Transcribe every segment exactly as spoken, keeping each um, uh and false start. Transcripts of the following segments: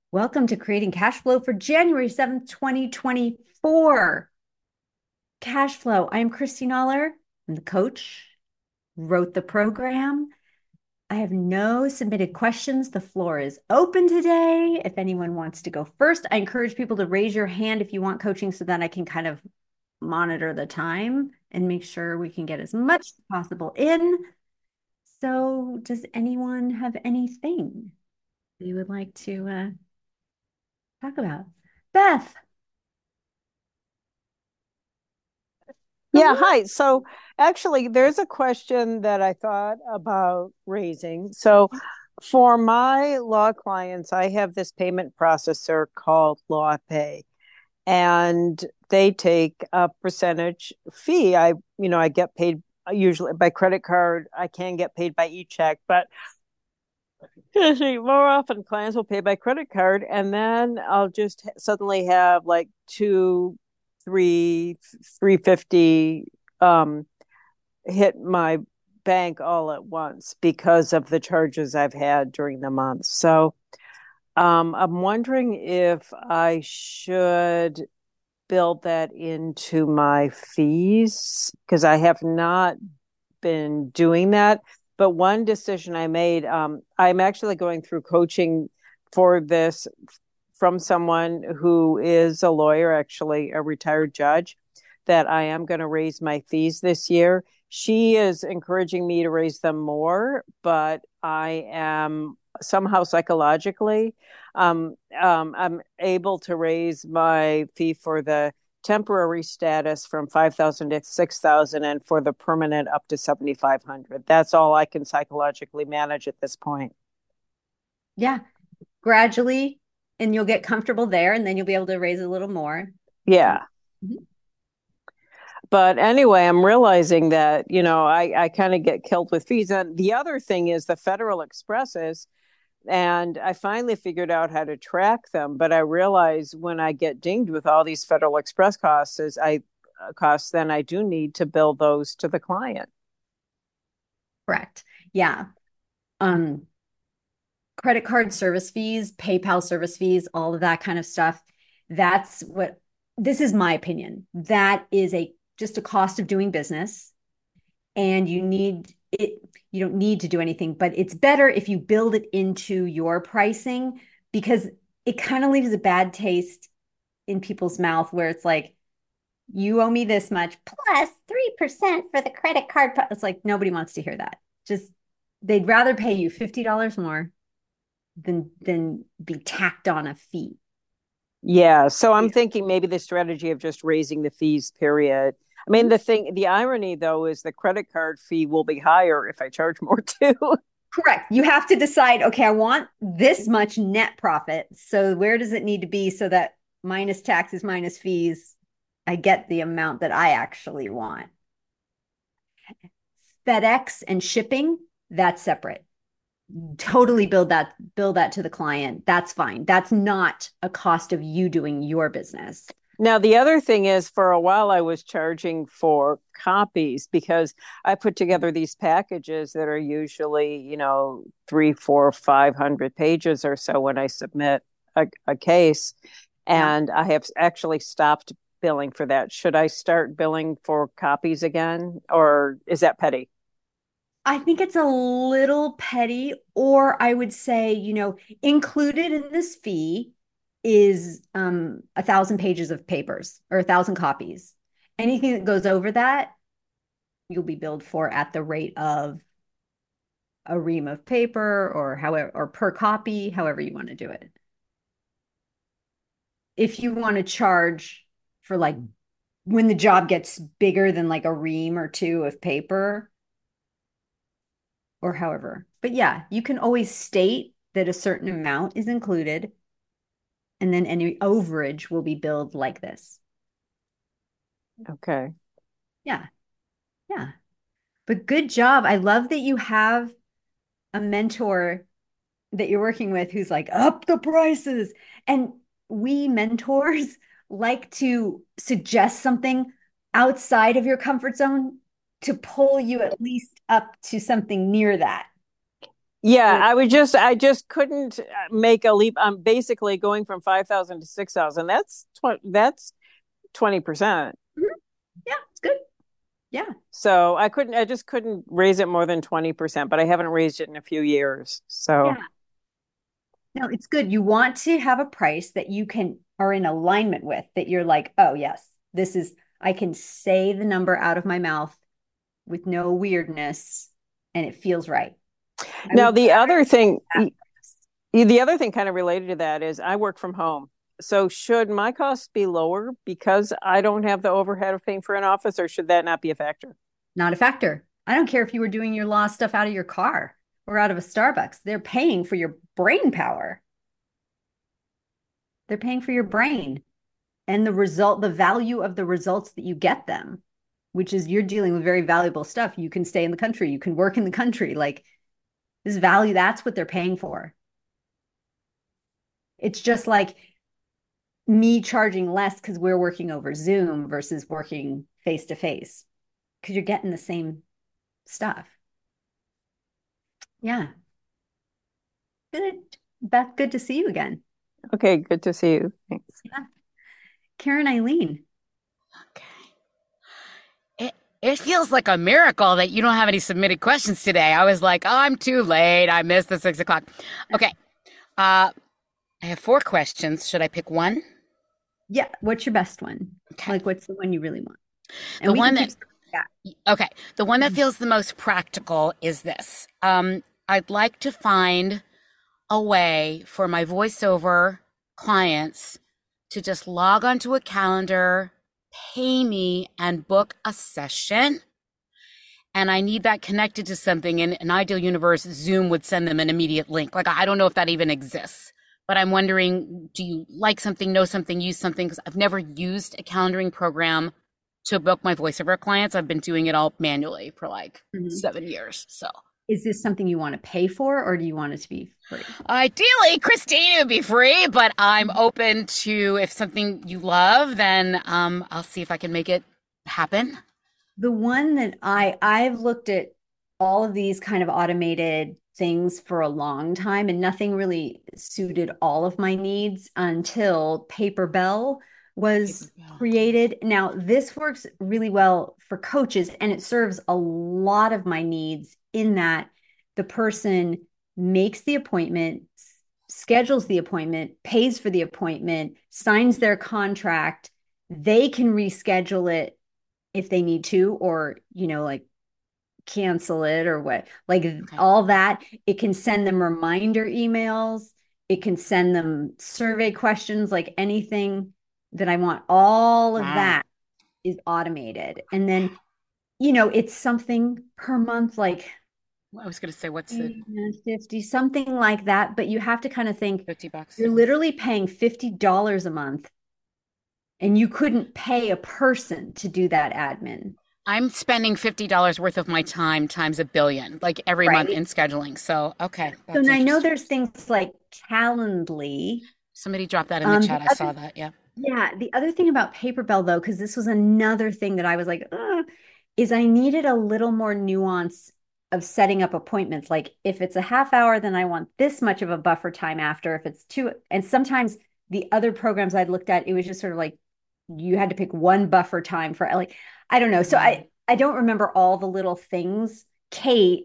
Welcome to Creating Cash Flow for January seventh, twenty twenty-four. Cash Flow. I'm Christine Aller. I'm the coach, wrote the program. I have no submitted questions. The floor is open today. If anyone wants to go first, I encourage people to raise your hand if you want coaching so that I can kind of monitor the time and make sure we can get as much as possible in. So, does anyone have anything they would like to uh, talk about? Beth. Yeah, hi. So actually, there's a question that I thought about raising. So for my law clients, I have this payment processor called LawPay, and they take a percentage fee. I, you know, I get paid usually by credit card. I can get paid by e-check, but more often clients will pay by credit card, and then I'll just suddenly have like two, three, three fifty um hit my bank all at once because of the charges I've had during the month. So um, I'm wondering if I should build that into my fees because I have not been doing that. But one decision I made, um, I'm actually going through coaching for this from someone who is a lawyer, actually a retired judge, that I am going to raise my fees this year. She is encouraging me to raise them more, but I am somehow psychologically, um, um, I'm able to raise my fee for the temporary status from five thousand to six thousand and for the permanent up to seventy-five hundred. That's all I can psychologically manage at this point. Yeah, gradually, and you'll get comfortable there, and then you'll be able to raise a little more. Yeah. Mhm. But anyway, I'm realizing that, you know, I, I kind of get killed with fees. And the other thing is the Federal Expresses. And I finally figured out how to track them. But I realize when I get dinged with all these Federal Express costs, is I uh, costs, then I do need to bill those to the client. Correct. Yeah. Um, credit card service fees, PayPal service fees, all of that kind of stuff. That's what this is my opinion. That is a just a cost of doing business, and you need it. You don't need to do anything, but it's better if you build it into your pricing because it kind of leaves a bad taste in people's mouth where it's like, you owe me this much plus three percent for the credit card. It's like nobody wants to hear that. Just they'd rather pay you fifty dollars more than than be tacked on a fee. Yeah. So I'm Yeah. thinking maybe the strategy of just raising the fees, period. I mean, the thing, the irony though, is the credit card fee will be higher if I charge more too. Correct. You have to decide, okay, I want this much net profit. So where does it need to be so that minus taxes, minus fees, I get the amount that I actually want? FedEx and shipping, that's separate. Totally build that build that to the client. That's fine. That's not a cost of you doing your business. Now, the other thing is, for a while, I was charging for copies because I put together these packages that are usually, you know, three, four, five hundred pages or so when I submit a, a case. Yeah. And I have actually stopped billing for that. Should I start billing for copies again, or is that petty? I think it's a little petty, or I would say, you know, included in this fee is um a thousand pages of papers or a thousand copies. Anything that goes over that, you'll be billed for at the rate of a ream of paper or however or per copy, however you want to do it. If you want to charge for like when the job gets bigger than like a ream or two of paper or however. But yeah, you can always state that a certain amount is included and then any overage will be billed like this. Okay. Yeah. Yeah. But good job. I love that you have a mentor that you're working with who's like, up the prices. And we mentors like to suggest something outside of your comfort zone to pull you at least up to something near that. Yeah, Or I would just I just couldn't uh, make a leap. I'm basically going from five thousand to six thousand. That's tw- that's twenty percent. Mhm. Yeah, it's good. Yeah. So I couldn't I just couldn't raise it more than twenty percent, but I haven't raised it in a few years. So Yeah. No, it's good. You want to have a price that you can are in alignment with, that you're like, oh yes, this is, I can say the number out of my mouth with no weirdness and it feels right. I now would the other thing that. the other thing kind of related to that is I work from home. So should my costs be lower because I don't have the overhead of paying for an office, or should that not be a factor? Not a factor. I don't care if you were doing your law stuff out of your car or out of a Starbucks. They're paying for your brain power. They're paying for your brain and the result, the value of the results that you get them, which is you're dealing with very valuable stuff. You can stay in the country, you can work in the country. Like this value, that's what they're paying for. It's just like me charging less because we're working over Zoom versus working face to face because you're getting the same stuff. Yeah. Good. Beth, good to see you again. Okay, good to see you. Thanks. Yeah. Karen Eileen. Okay. It it feels like a miracle that you don't have any submitted questions today. I was like, oh, I'm too late. I missed the six o'clock. Okay. Uh, I have four questions. Should I pick one? Yeah. What's your best one? Okay. Like, what's the one you really want? And The we can one keep, that yeah. okay. The one that feels the most practical is this. Um, I'd like to find a way for my voiceover clients to just log onto a calendar, pay me, and book a session. And I need that connected to something. In an ideal universe, Zoom would send them an immediate link. Like, I don't know if that even exists, but I'm wondering, do you like something, know something, use something? Because I've never used a calendaring program to book my voiceover clients. I've been doing it all manually for like Mhm. seven years. So Is this something you want to pay for or do you want it to be free? ideally, Christine would be free, but I'm open to if something you love, then um, I'll see if I can make it happen. The one that I I've looked at all of these kind of automated things for a long time and nothing really suited all of my needs until Paper Bell was created. Now, this works really well for coaches and it serves a lot of my needs in that the person makes the appointment, schedules the appointment, pays for the appointment, signs their contract. They can reschedule it if they need to, or, you know, like cancel it or what, like Okay. all that. It can send them reminder emails. It can send them survey questions, like anything that I want. All of Wow. that is automated. And then, you know, it's something per month, like I was going to say, what's the fifty, something like that. But you have to kind of think fifty bucks? you're literally paying fifty dollars a month and you couldn't pay a person to do that admin. I'm spending fifty dollars worth of my time times a billion, like every month Right. in scheduling. So, okay, So that's and I know interesting. there's things like Calendly. Somebody dropped that in the Um, the chat. I other, saw that. Yeah. yeah, the other thing about Paper Bell though, because this was another thing that I was like, "Ugh," is I needed a little more nuance of setting up appointments. Like if it's a half hour, then I want this much of a buffer time after. If it's two, and sometimes the other programs I'd looked at, it was just sort of like you had to pick one buffer time for like, I don't know. So Mm. I I don't remember all the little things. Kate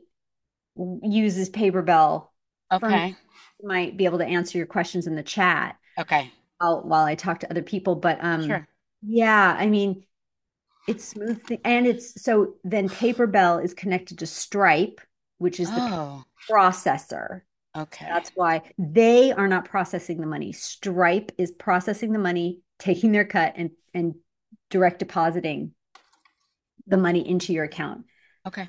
uses Paper Bell for me. Okay. Might be able to answer your questions in the chat Okay. while, while I talk to other people. But um, Sure. yeah, I mean, it's smooth thing, and it's so then Paper Bell is connected to Stripe, which is the Oh, processor. okay. That's why they are not processing the money. Stripe is processing the money, taking their cut, and and direct depositing the money into your account. Okay.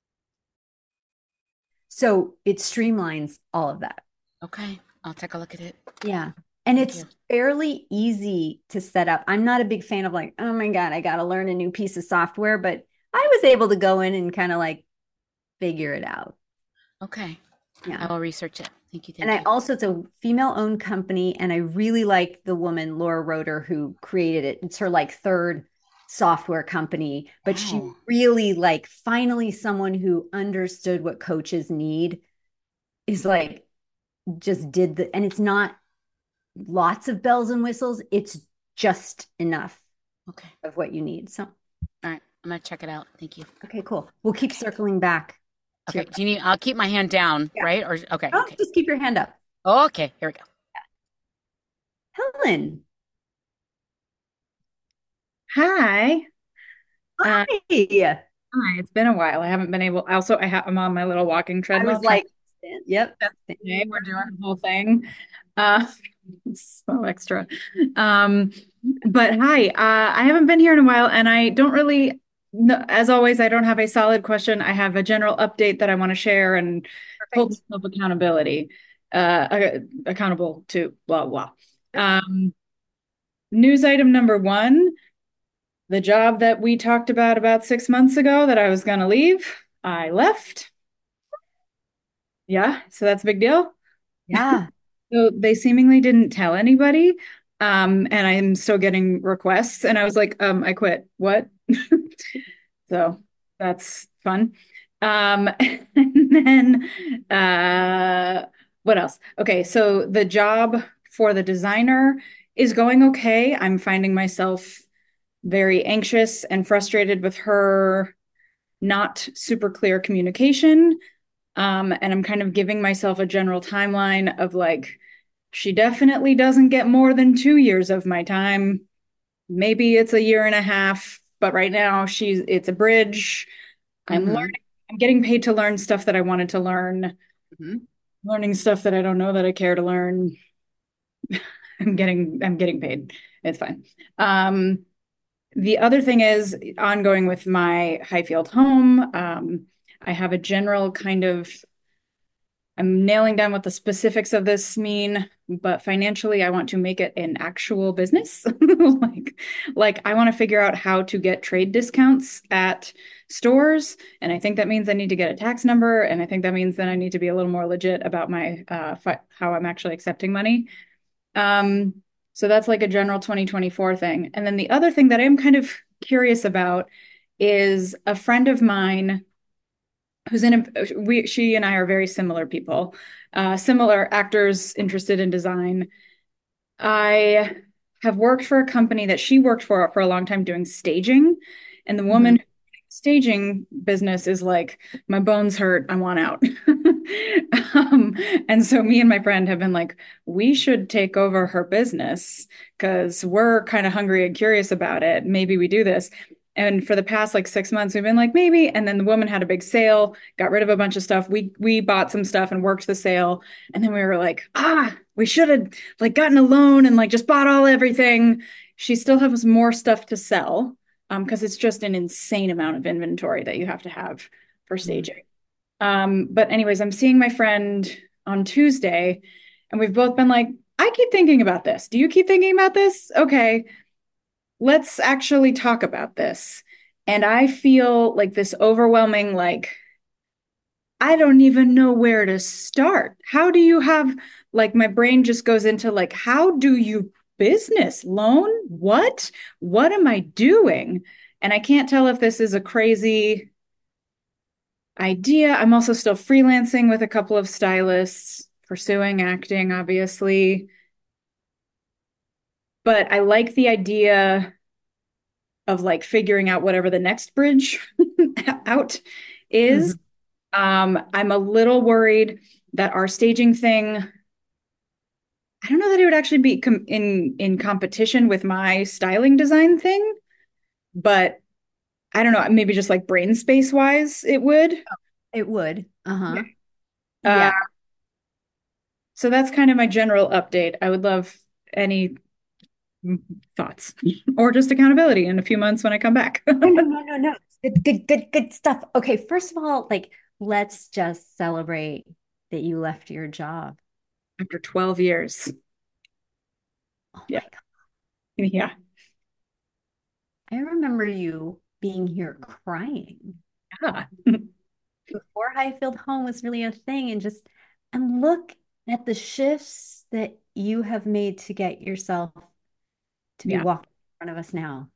So it streamlines all of that. Okay. I'll take a look at it. Yeah. And Thank it's you. fairly easy to set up. I'm not a big fan of like, oh my God, I got to learn a new piece of software, but I was able to go in and kind of like figure it out. Okay. I Yeah. will research it. Thank you. And Thank I you. also, it's a female owned company. And I really like the woman, Laura Roeder, who created it. It's her like third software company, but she Wow. really like finally someone who understood what coaches need is like just did the, and it's not lots of bells and whistles. It's just enough Okay. of what you need. So, All right. I'm gonna check it out. Thank you. okay, cool. We'll keep Okay. circling back to Okay. your Do you need? I'll keep my hand down, yeah. right? Or okay. Oh, Okay. just keep your hand up. Okay. Here we go. Helen. Hi. Uh, Hi. hi. It's been a while. I haven't been able. Also, I have. I'm on my little walking I treadmill was trying like, yep. to stay. We're doing the whole thing. Uh, so extra. Um, but hi. Uh, I haven't been here in a while, and I don't really. No, as always, I don't have a solid question. I have a general update that I want to share and hold Perfect. myself accountability. Uh, ac- accountable to blah blah. Um, news item number one. The job that we talked about about six months ago that I was going to leave, I left. Yeah, so that's a big deal. Yeah. So they seemingly didn't tell anybody. Um, and I'm still getting requests. And I was like, um, I quit. What? So that's fun. Um, and then uh, what else? Okay, so the job for the designer is going okay. I'm finding myself very anxious and frustrated with her not super clear communication. Um, and I'm kind of giving myself a general timeline of like, she definitely doesn't get more than two years of my time. Maybe it's a year and a half, but right now she's it's a bridge. I'm learning, Mm-hmm. I'm getting paid to learn stuff that I wanted to learn, Mm-hmm. learning stuff that I don't know that I care to learn. I'm getting I'm getting paid. It's fine. Um, The other thing is ongoing with my Highfield home. Um, I have a general kind of, I'm nailing down what the specifics of this mean, but financially, I want to make it an actual business. Like, like I want to figure out how to get trade discounts at stores, and I think that means I need to get a tax number, and I think that means that I need to be a little more legit about my uh, fi- how I'm actually accepting money. Um, so that's like a general twenty twenty-four thing. And then the other thing that I'm kind of curious about is a friend of mine who's in a, we, she and I are very similar people, uh, similar actors interested in design. I have worked for a company that she worked for for a long time doing staging. And the Mm-hmm. woman staging business is like, my bones hurt, I want out. um, and so me and my friend have been like, we should take over her business because we're kind of hungry and curious about it. Maybe we do this. And for the past like six months, we've been like, maybe. And then the woman had a big sale, got rid of a bunch of stuff. We we bought some stuff and worked the sale. And then we were like, ah, we should have like gotten a loan and like just bought all everything. She still has more stuff to sell um, because it's just an insane amount of inventory that you have to have for staging. Um, but anyways, I'm seeing my friend on Tuesday, and we've both been like, I keep thinking about this. Do you keep thinking about this? Okay, let's actually talk about this. And I feel like this overwhelming, like, I don't even know where to start. How do you have, like, my brain just goes into, like, how do you business loan? What? What am I doing? And I can't tell if this is a crazy idea. I'm also still freelancing with a couple of stylists, pursuing acting, obviously. But I like the idea of like figuring out whatever the next bridge out is. Mm-hmm. Um, I'm a little worried that our staging thing, I don't know that it would actually be com in in competition with my styling design thing, but I don't know, maybe just like brain space wise, it would. It would. Uh-huh. Uh, Yeah. so that's kind of my general update. I would love any thoughts or just accountability in a few months when I come back. No, no, no, no, no. Good, good, good, good stuff. Okay, first of all, like, let's just celebrate that you left your job. After twelve years. Oh Yeah. my God. Yeah. I remember you being here crying Yeah. before Highfield Home was really a thing, and just and look at the shifts that you have made to get yourself to be Yeah. walking in front of us now.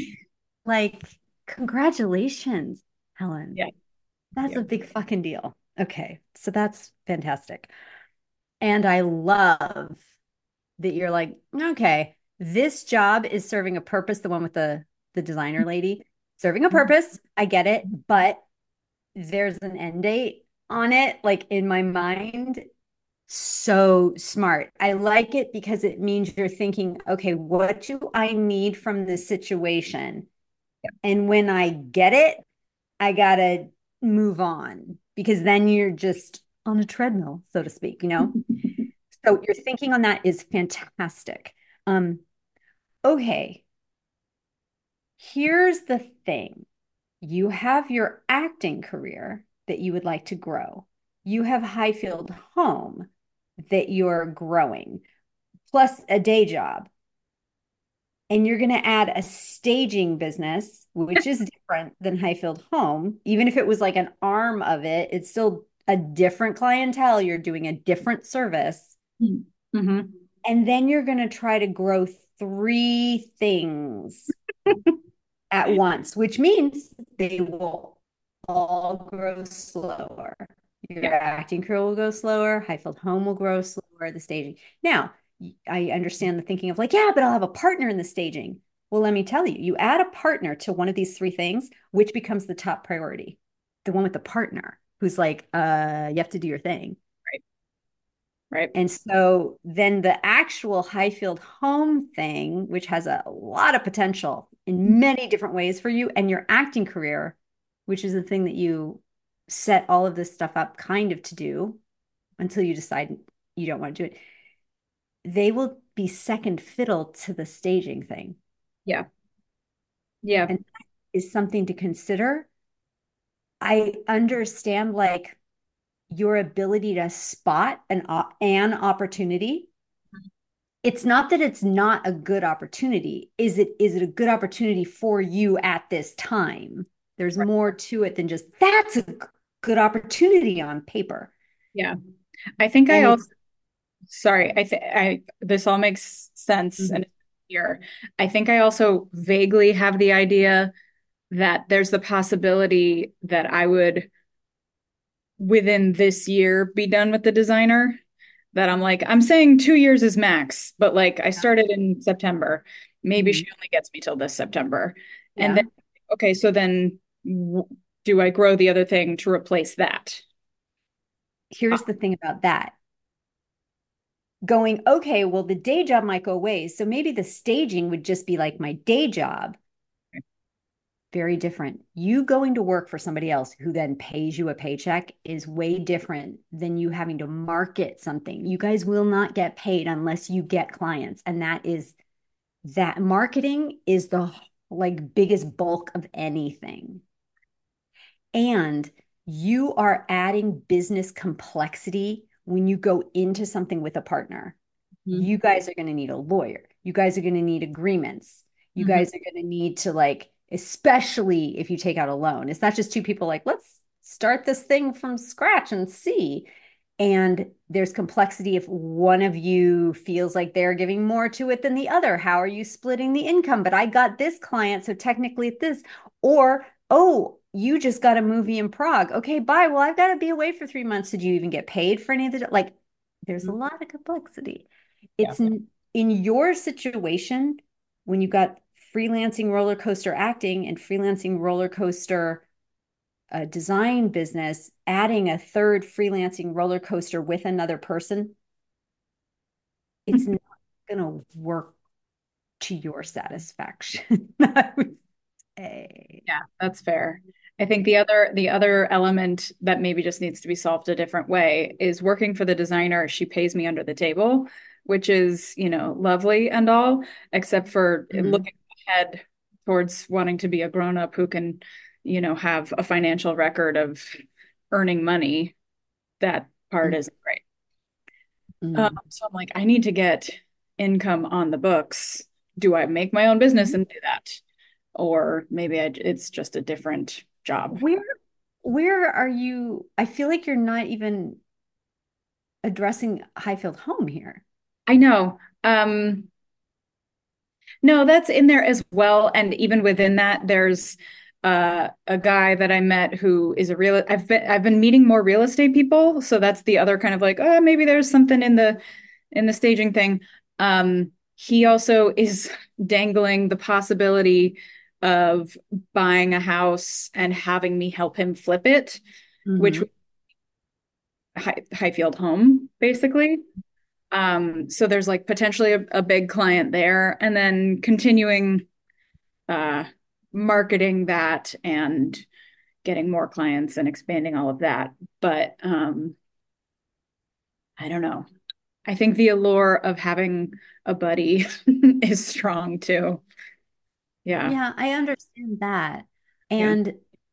Like, congratulations, Helen. Yeah. That's Yeah. a big fucking deal. Okay, so that's fantastic. And I love that you're like, okay, this job is serving a purpose, the one with the the designer lady, serving a purpose. I get it, but there's an end date on it, like in my mind. So smart. I like it because it means you're thinking, okay, what do I need from this situation? And when I get it, I gotta move on because then you're just on a treadmill, so to speak, you know? So your thinking on that is fantastic. Um, okay, here's the thing. You have your acting career that you would like to grow. You have Highfield Home that you're growing, plus a day job. And you're going to add a staging business, which is different than Highfield Home. Even if it was like an arm of it, it's still a different clientele. You're doing a different service. Mm-hmm. And then you're going to try to grow three things at once, which means they will all grow slower. Your Yeah. acting career will go slower, Highfield Home will grow slower, the staging. Now, I understand the thinking of like, yeah, but I'll have a partner in the staging. Well, let me tell you, you add a partner to one of these three things, which becomes the top priority. The one with the partner who's like, uh, you have to do your thing. Right. Right. And so then the actual Highfield Home thing, which has a lot of potential in many different ways for you and your acting career, which is the thing that you set all of this stuff up kind of to do until you decide you don't want to do it, they will be second fiddle to the staging thing. Yeah. Yeah. And that is something to consider. I understand like your ability to spot an, an opportunity. It's not that it's not a good opportunity. Is it is it a good opportunity for you at this time? There's Right. more to it than just that's a good opportunity on paper. Yeah. I think I And also, it's sorry, I think I, this all makes sense Mhm. and here. I think I also vaguely have the idea that there's the possibility that I would, within this year, be done with the designer. That I'm like, I'm saying two years is max, but like I started in September. Maybe she Mhm. only gets me till this September. And Yeah. then, okay, so then w- do I grow the other thing to replace that? Uh, Here's the thing about that. Going, okay, well, the day job might go away. So maybe the staging would just be like my day job. Very different. You going to work for somebody else who then pays you a paycheck is way different than you having to market something. You guys will not get paid unless you get clients. And that is that marketing is the like biggest bulk of anything. And you are adding business complexity when you go into something with a partner. mhm, You guys are going to need a lawyer. You guys are going to need agreements. You mhm. guys are going to need to like, especially if you take out a loan. It's not just two people like, let's start this thing from scratch and see. And there's complexity if one of you feels like they're giving more to it than the other. How are you splitting the income? But I got this client, so technically this. Or, oh, you just got a movie in Prague. Okay, bye. Well, I've got to be away for three months. Did you even get paid for any of the like? There's a lot of complexity. Yeah. It's in, in your situation when you got freelancing roller coaster acting and freelancing roller coaster uh, design business, adding a third freelancing roller coaster with another person, it's not going to work to your satisfaction, I would say. Yeah, that's fair. I think the other the other element that maybe just needs to be solved a different way is working for the designer. She pays me under the table, which is, you know, lovely and all, except for Mhm. looking ahead towards wanting to be a grown up who can, you know, have a financial record of earning money. That part isn't great. Um, Mhm. so I'm like, I need to get income on the books. Do I make my own business Mhm. and do that? Or maybe I, it's just a different job. Where where are you? I feel like you're not even addressing Highfield Home here. I know. Um, no, that's in there as well. And even within that, there's uh, a guy that I met who is a real, I've been, I've been meeting more real estate people. So that's the other kind of like, oh, maybe there's something in the, in the staging thing. Um, he also is dangling the possibility of buying a house and having me help him flip it, which Mhm. High, Highfield Home, basically. Um, so there's like potentially a, a big client there, and then continuing uh, marketing that and getting more clients and expanding all of that. But um, I don't know. I think the allure of having a buddy is strong too. Yeah. Yeah, I understand that. Yeah. And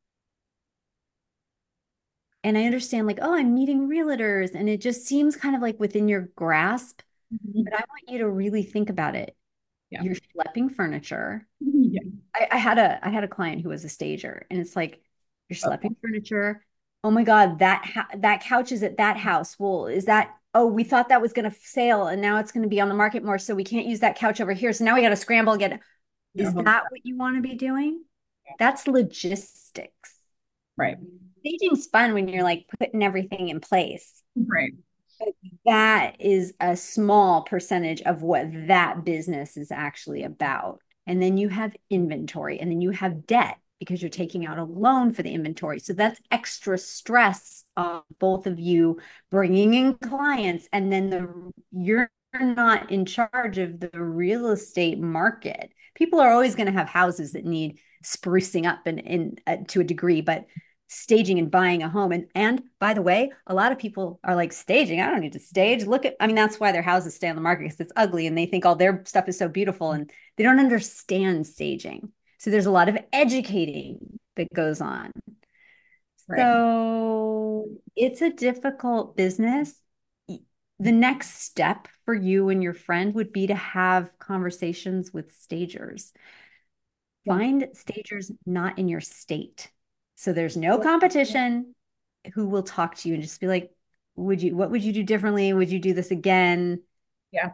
and I understand like, oh, I'm meeting realtors and it just seems kind of like within your grasp, Mhm. but I want you to really think about it. Yeah. You're schlepping furniture. Yeah. I, I had a I had a client who was a stager, and it's like you're Okay. schlepping furniture. Oh my God, that ha that couch is at that house. Well, is that? Oh, we thought that was going to sale, and now it's going to be on the market more, so we can't use that couch over here. So now we got to scramble and get it. Is No. that what you want to be doing? That's logistics. Right. Staging's fun when you're like putting everything in place. Right. That is a small percentage of what that business is actually about. And then you have inventory, and then you have debt because you're taking out a loan for the inventory. So that's extra stress on both of you bringing in clients, and then the you're not in charge of the real estate market. People are always going to have houses that need sprucing up and in, uh, to a degree, but staging and buying a home. And and by the way, a lot of people are like staging. I don't need to stage. Look at, I mean, that's why their houses stay on the market because it's ugly and they think all their stuff is so beautiful and they don't understand staging. So there's a lot of educating that goes on. Right. So it's a difficult business. The next step for you and your friend would be to have conversations with stagers. Yeah. Find stagers not in your state. So there's no competition who will talk to you and just be like, would you, what would you do differently? Would you do this again? Yeah.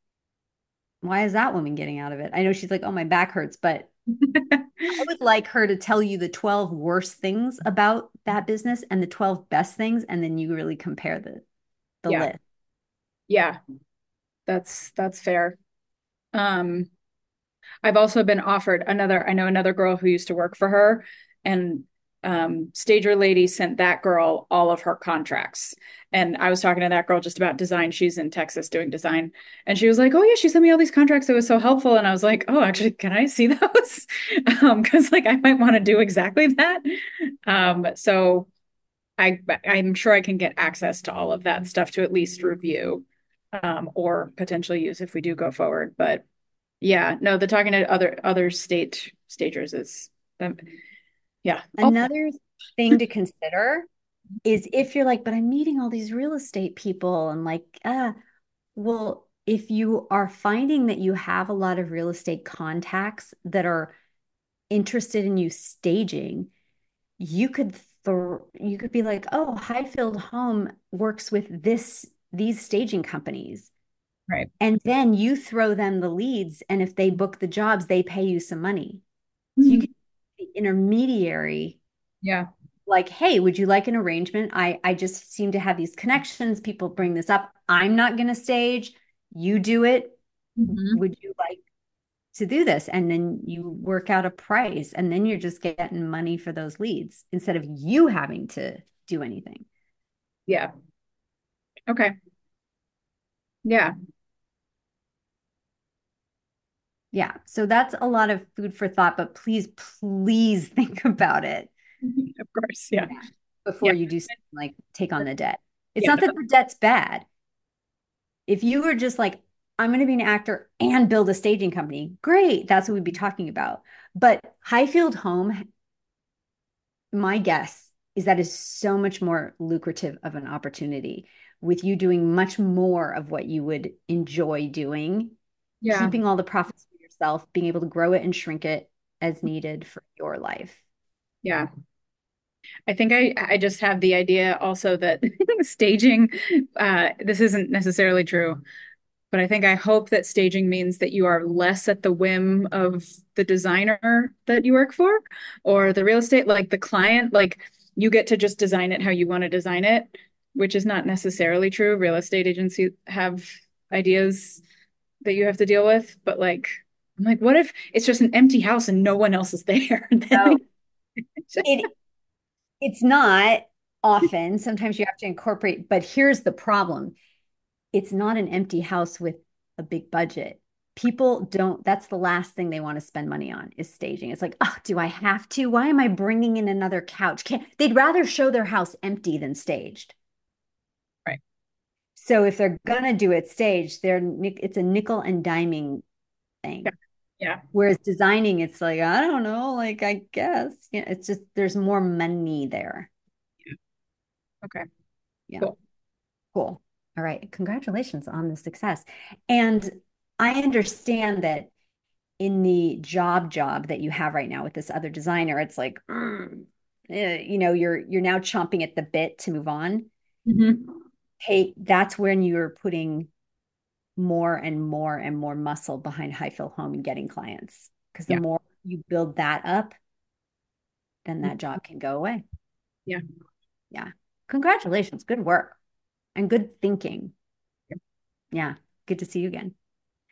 Why is that woman getting out of it? I know she's like, oh, my back hurts, but I would like her to tell you the twelve worst things about that business and the twelve best things. And then you really compare the, the Yeah. list. Yeah. That's that's fair. Um, I've also been offered another, I know another girl who used to work for her, and um, Stager Lady sent that girl all of her contracts. And I was talking to that girl just about design. She's in Texas doing design. And she was like, oh, yeah, she sent me all these contracts. It was so helpful. And I was like, oh, actually, can I see those? Um, because like I might want to do exactly that. Um, so I I'm sure I can get access to all of that stuff to at least review, um, or potentially use if we do go forward. But yeah, no, the talking to other other state stagers is um, yeah. Oh, Another thing to consider is if you're like, but I'm meeting all these real estate people and like, ah, well, if you are finding that you have a lot of real estate contacts that are interested in you staging, you could th you could be like, oh, Highfield Home works with this these staging companies. right. And then you throw them the leads, and if they book the jobs, they pay you some money. So you Mhm. can be the intermediary, Yeah. like, hey, would you like an arrangement? I I just seem to have these connections. People bring this up. I'm not going to stage. You do it. Mhm. Would you like to do this? And then you work out a price, and then you're just getting money for those leads instead of you having to do anything. Yeah. Okay. Yeah. Yeah. So that's a lot of food for thought, but please, please think about it. Of course. Yeah. Yeah. Before Yeah. you do something like take on the debt. It's Yeah. not that the debt's bad. If you were just like, I'm going to be an actor and build a staging company, great. That's what we'd be talking about. But Highfield Home, my guess is that is so much more lucrative of an opportunity with you doing much more of what you would enjoy doing, Yeah. keeping all the profits for yourself, being able to grow it and shrink it as needed for your life. Yeah. I think I I just have the idea also that staging, uh, this isn't necessarily true, But I think I hope that staging means that you are less at the whim of the designer that you work for or the real estate, like the client, like you get to just design it how you want to design it, which is not necessarily true. Real estate agencies have ideas that you have to deal with, but like, I'm like, what if it's just an empty house and no one else is there? So Then it it's not often. Sometimes you have to incorporate, but here's the problem. It's not an empty house with a big budget. People don't, that's the last thing they want to spend money on is staging. It's like, oh, do I have to? Why am I bringing in another couch? Can't, they'd rather show their house empty than staged. right. So if they're gonna do it staged, they're it's a nickel and diming Yeah. thing. Yeah. Whereas designing, it's like, I don't know, like I guess, yeah, it's just there's more money there. Okay. Yeah. Cool. Cool. All right. Congratulations on the success. And I understand that in the job job that you have right now with this other designer, it's like, mm, eh, you know, you're you're now chomping at the bit to move on. Mhm. Hey, that's when you're putting more and more and more muscle behind Highfill Home and getting clients. Because the Yeah. more you build that up, then that job can go away. Yeah. Yeah. Congratulations. Good work and good thinking. Yeah. Good to see you again.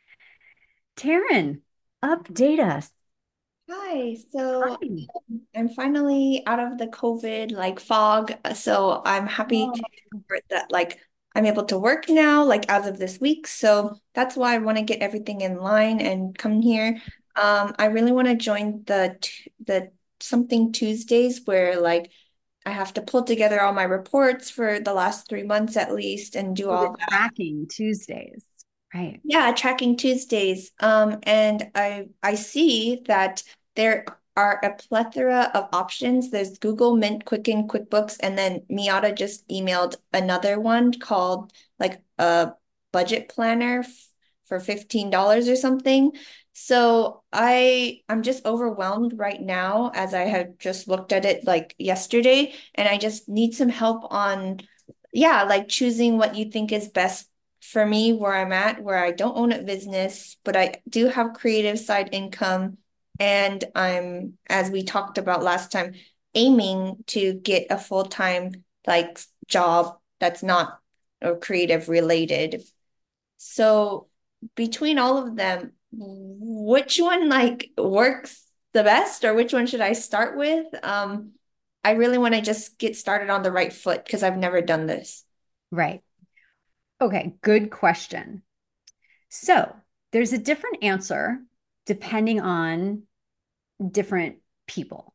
Taryn, update us. Hi, so Hi. I'm finally out of the COVID like fog. So I'm happy Oh, to report that like I'm able to work now, like as of this week. So that's why I want to get everything in line and come here. Um, I really want to join the t- the something Tuesdays where like I have to pull together all my reports for the last three months at least and do oh, the all that. tracking Tuesdays. Right. Yeah, tracking Tuesdays. Um, and I I see that there are a plethora of options. There's Google, Mint, Quicken, QuickBooks, and then Miata just emailed another one called like a budget planner f- for fifteen dollars or something. So I I'm just overwhelmed right now as I have just looked at it like yesterday, and I just need some help on, yeah, like choosing what you think is best for me where I'm at, where I don't own a business, but I do have creative side income. And I'm, as we talked about last time, aiming to get a full-time like job that's not or creative related. So between all of them, which one like works the best or which one should I start with? Um, I really want to just get started on the right foot because I've never done this. Right. Okay. Good question. So there's a different answer depending on different people.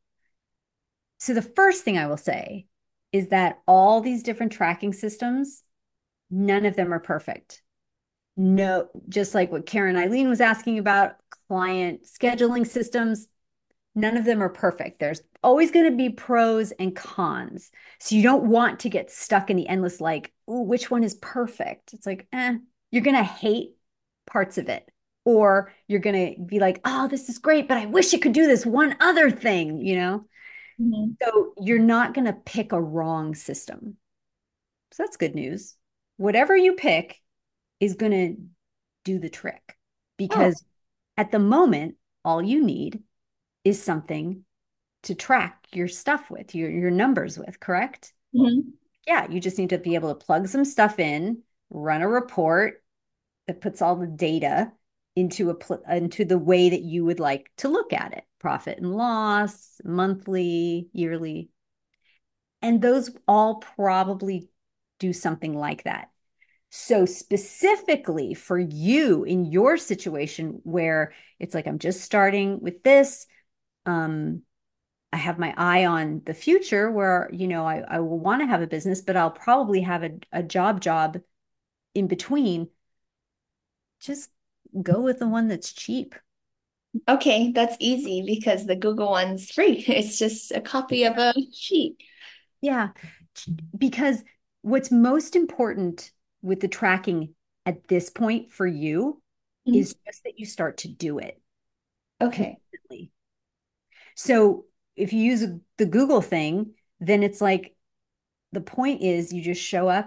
So the first thing I will say is that all these different tracking systems, none of them are perfect. No, just like what Karen Eileen was asking about client scheduling systems, none of them are perfect. There's always going to be pros and cons. So you don't want to get stuck in the endless, like, ooh, which one is perfect? It's like, eh, you're going to hate parts of it. Or you're going to be like, oh, this is great, but I wish it could do this one other thing, you know? Mhm. So you're not going to pick a wrong system. So that's good news. Whatever you pick is going to do the trick Oh. because at the moment, all you need is something to track your stuff with, your, your numbers with, correct? Mhm. Yeah, you just need to be able to plug some stuff in, run a report that puts all the data into a pl- into the way that you would like to look at it, profit and loss, monthly, yearly. And those all probably do something like that. So, specifically for you in your situation where it's like, I'm just starting with this, um, I have my eye on the future where, you know, I, I will want to have a business, but I'll probably have a, a job job in between. Just go with the one that's cheap. Okay, that's easy because the Google one's free. It's just a copy of a sheet. Yeah. Because what's most important with the tracking at this point for you Mhm. is just that you start to do it Okay. consistently. So if you use the Google thing, then it's like the point is you just show up and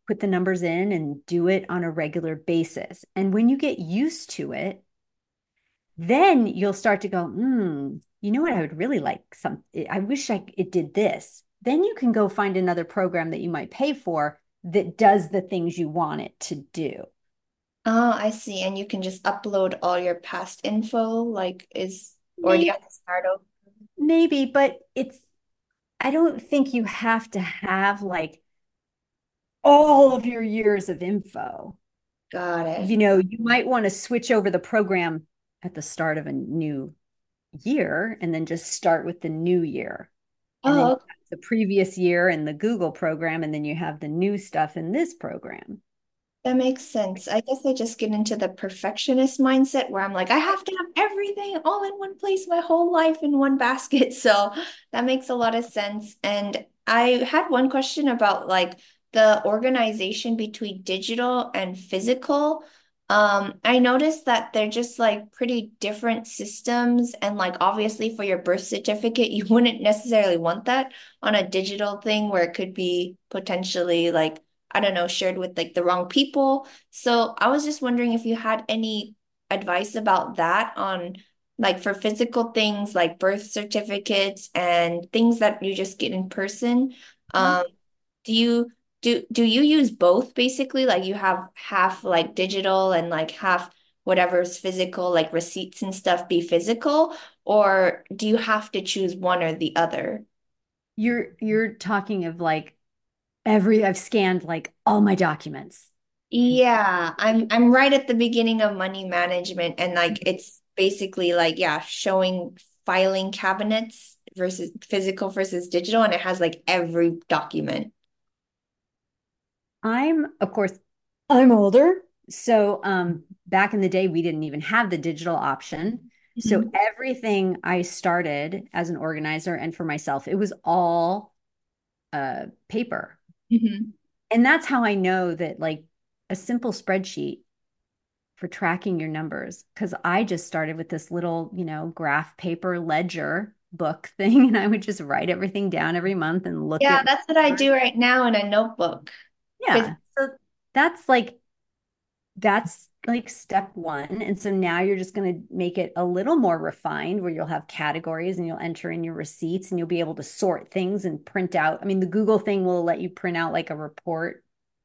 put the numbers in and do it on a regular basis. And when you get used to it, then you'll start to go, hmm, you know what? I would really like some, I wish I, it did this. Then you can go find another program that you might pay for that does the things you want it to do. Oh, I see. And you can just upload all your past info, like is, or do you Maybe, have to start over? maybe, but it's, I don't think you have to have like all of your years of info. Got it. You know, you might want to switch over the program at the start of a new year and then just start with the new year. And then you Oh, have the previous year in the Google program, and then you have the new stuff in this program. that makes sense. I guess I just get into the perfectionist mindset where I'm like, I have to have everything all in one place, my whole life in one basket. So that makes a lot of sense. And I had one question about like the organization between digital and physical. Um, I noticed that they're just like pretty different systems. And like obviously for your birth certificate, you wouldn't necessarily want that on a digital thing where it could be potentially like I don't know, shared with like the wrong people. So I was just wondering if you had any advice about that on like for physical things like birth certificates and things that you just get in person. Yeah. Um, do you do do you use both basically? Like you have half like digital and like half whatever's physical, like receipts and stuff be physical, or do you have to choose one or the other? You're you're talking of like every I've scanned like all my documents. Yeah, I'm I'm right at the beginning of money management and like it's basically like yeah, showing filing cabinets versus physical versus digital and it has like every document. I'm, of course, I'm older. So um back in the day we didn't even have the digital option. So Mhm. everything I started as an organizer and for myself, it was all uh paper. Mhm. And that's how I know that like a simple spreadsheet for tracking your numbers, because I just started with this little, you know, graph paper ledger book thing, and I would just write everything down every month and look Yeah, at that's what I numbers. do right now in a notebook. Phys- Yeah. So that's like that's like step one. And so now you're just going to make it a little more refined where you'll have categories and you'll enter in your receipts and you'll be able to sort things and print out. I mean, the Google thing will let you print out like a report.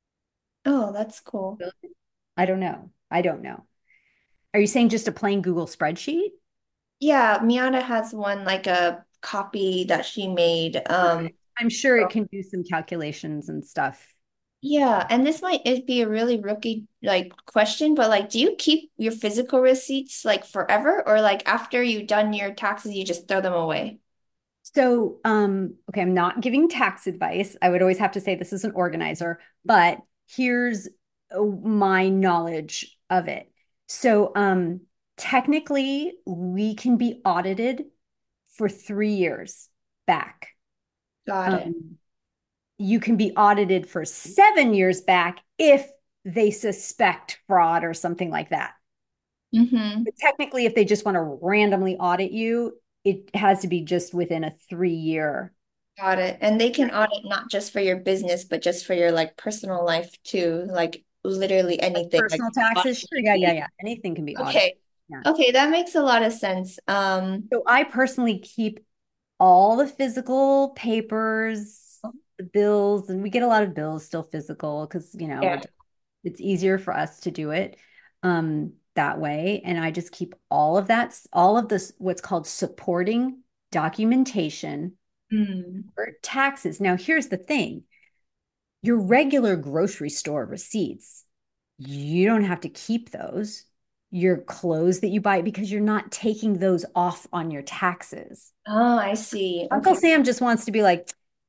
Oh, that's cool. I don't know. I don't know. Are you saying just a plain Google spreadsheet? Yeah, Miata has one like a copy that she made. Um, Perfect. I'm sure it can do some calculations and stuff. yeah, and this might it be a really rookie like question, but like, do you keep your physical receipts like forever, or like after you've done your taxes, you just throw them away? So, um, okay, I'm not giving tax advice. I would always have to say this is an organizer, but here's uh, my knowledge of it. So, um, technically, we can be audited for three years back. Got it. Um, you can be audited for seven years back if they suspect fraud or something like that. Mm-hmm. But technically, if they just want to randomly audit you, it has to be just within a three year. Got it. And they can audit not just for your business, but just for your like personal life too, like literally Like anything, like personal taxes. Sure. Yeah, yeah, yeah. Anything can be audited. okay. Yeah. Okay, that makes a lot of sense. Um, So I personally keep all the physical papers, the bills, and we get a lot of bills still physical because, you know, we're yeah. just, it's easier for us to do it um that way. And I just keep all of that, all of this, what's called supporting documentation Mm. for taxes. Now, here's the thing. Your regular grocery store receipts, you don't have to keep those. Your clothes that you buy because you're not taking those off on your taxes. Oh, I see. Uncle Okay. Sam just wants to be like,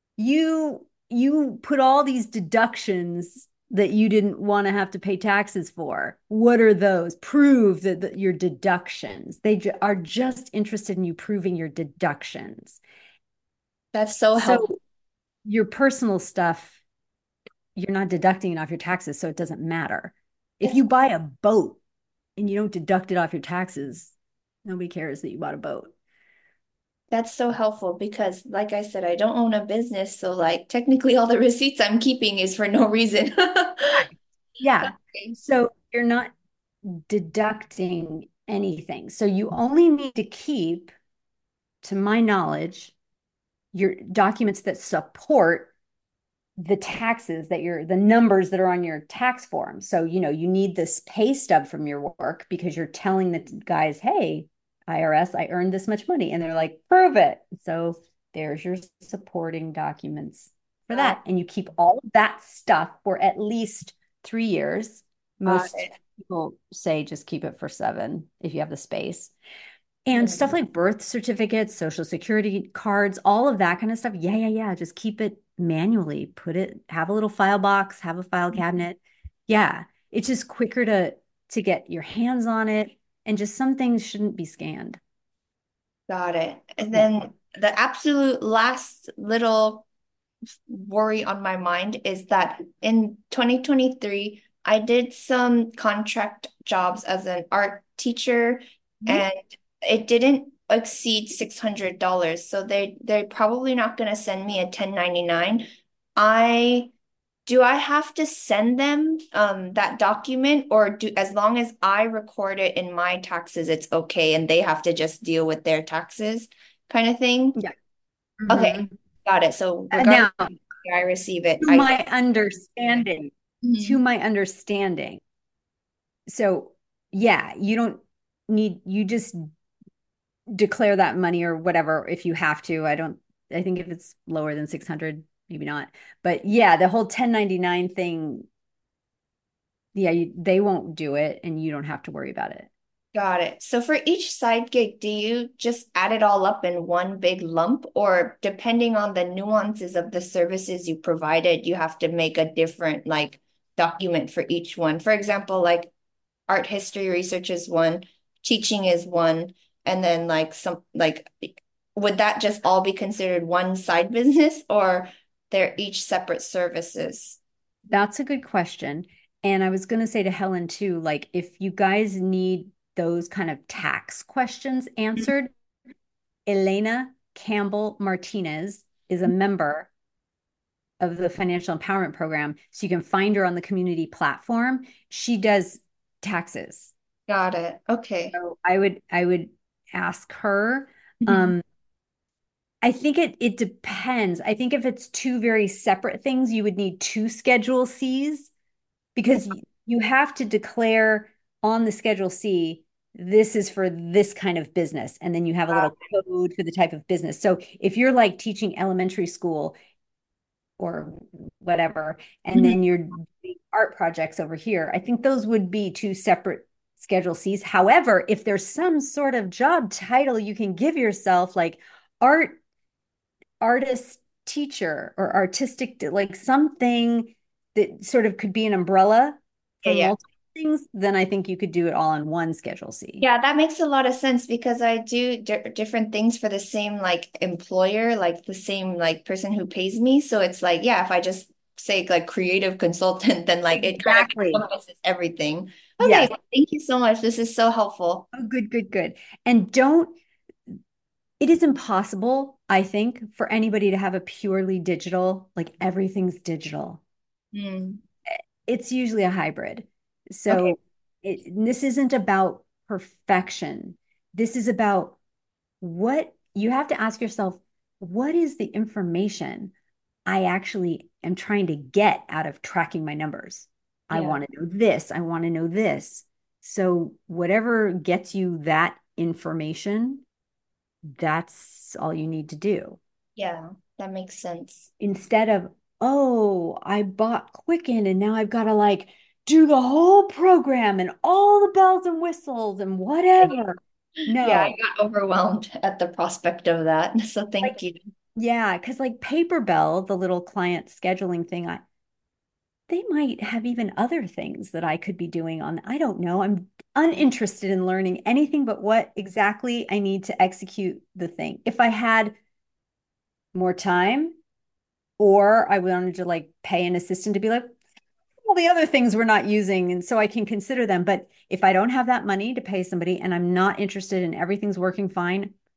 you you put all these deductions that you didn't want to have to pay taxes for. What are those? Prove that, that your deductions. They ju- are just interested in you proving your deductions. That's so So helpful. your personal stuff you're not deducting it off your taxes, so it doesn't matter. If That's you buy a boat and you don't deduct it off your taxes, nobody cares that you bought a boat. That's so helpful because, like I said, I don't own a business. So, like, technically, all the receipts I'm keeping is for no reason. Yeah. Okay. So you're not deducting anything. So you only need to keep, to my knowledge, your documents that support the taxes that you're, the numbers that are on your tax form. So, you know, you need this pay stub from your work because you're telling the guys, hey, I R S, I earned this much money. And they're like, prove it. So there's your supporting documents for Got, that. And you keep all of that stuff for at least three years. got Most it. people say just keep it for seven if you have the space. Yeah. And stuff like birth certificates, social security cards, all of that kind of stuff. Yeah, yeah, yeah. Just keep it manually. Put it, have a little file box, have a file cabinet. Yeah. It's just quicker to to get your hands on it. And just some things shouldn't be scanned. Got it. And Yeah. then the absolute last little worry on my mind is that in twenty twenty-three, I did some contract jobs as an art teacher Mhm. and it didn't exceed six hundred dollars. So they they're probably not going to send me a ten ninety-nine. I do I have to send them um that document or do as long as I record it in my taxes, it's okay and they have to just deal with their taxes kind of thing? Yeah. Okay, Mhm. got it. So Uh, regardless Now, I receive it. to I my understanding, to Mhm. my understanding, so yeah, you don't need, you just declare that money or whatever if you have to. I don't, I think if it's lower than six hundred, maybe not. But yeah, the whole ten ninety-nine thing, yeah, you, they won't do it and you don't have to worry about it. Got it. So for each side gig, do you just add it all up in one big lump, or depending on the nuances of the services you provided, you have to make a different like document for each one? For example, like art history research is one, teaching is one, and then like some like would that just all be considered one side business or they're each separate services? That's a good question. And I was going to say to Helen too, like if you guys need those kind of tax questions answered, Elena Campbell Martinez is a member of the financial empowerment program. So you can find her on the community platform. She does taxes. Got it. Okay. So I would I would ask her. Mhm. Um, I think it it depends. I think if it's two very separate things, you would need two Schedule Cs because you have to declare on the Schedule C, this is for this kind of business. And then you have a little code for the type of business. So if you're like teaching elementary school or whatever, and Mhm. then you're doing art projects over here, I think those would be two separate Schedule Cs. However, if there's some sort of job title you can give yourself, like art artist teacher or artistic, like something that sort of could be an umbrella Yeah, for yeah. multiple things, then I think you could do it all in one Schedule C. Yeah, that makes a lot of sense because I do di different things for the same like employer, like the same like person who pays me. So it's like, yeah, if I just say like creative consultant, then like it kind of Exactly. encompasses everything. Okay, Yes. well, thank you so much. This is so helpful. Oh, good, good, good. And don't, it is impossible, I think, for anybody to have a purely digital, like everything's digital. Hmm. It's usually a hybrid. Okay. So it, this isn't about perfection. This is about what you have to ask yourself, what is the information I actually am trying to get out of tracking my numbers? I Yeah. want to know this. I want to know this. So whatever gets you that information, that's all you need to do. Yeah, that makes sense. Instead of, oh, I bought Quicken and now I've got to like do the whole program and all the bells and whistles and whatever. Yeah, I No, got overwhelmed at the prospect of that. So like, thank you. yeah, because like Paperbell, the little client scheduling thing, I they might have even other things that I could be doing on. I don't know. I'm uninterested in learning anything but what exactly I need to execute the thing. If I had more time, or I wanted to like pay an assistant to be like, all the other things we're not using. And so I can consider them. But if I don't have that money to pay somebody and I'm not interested in everything's working fine,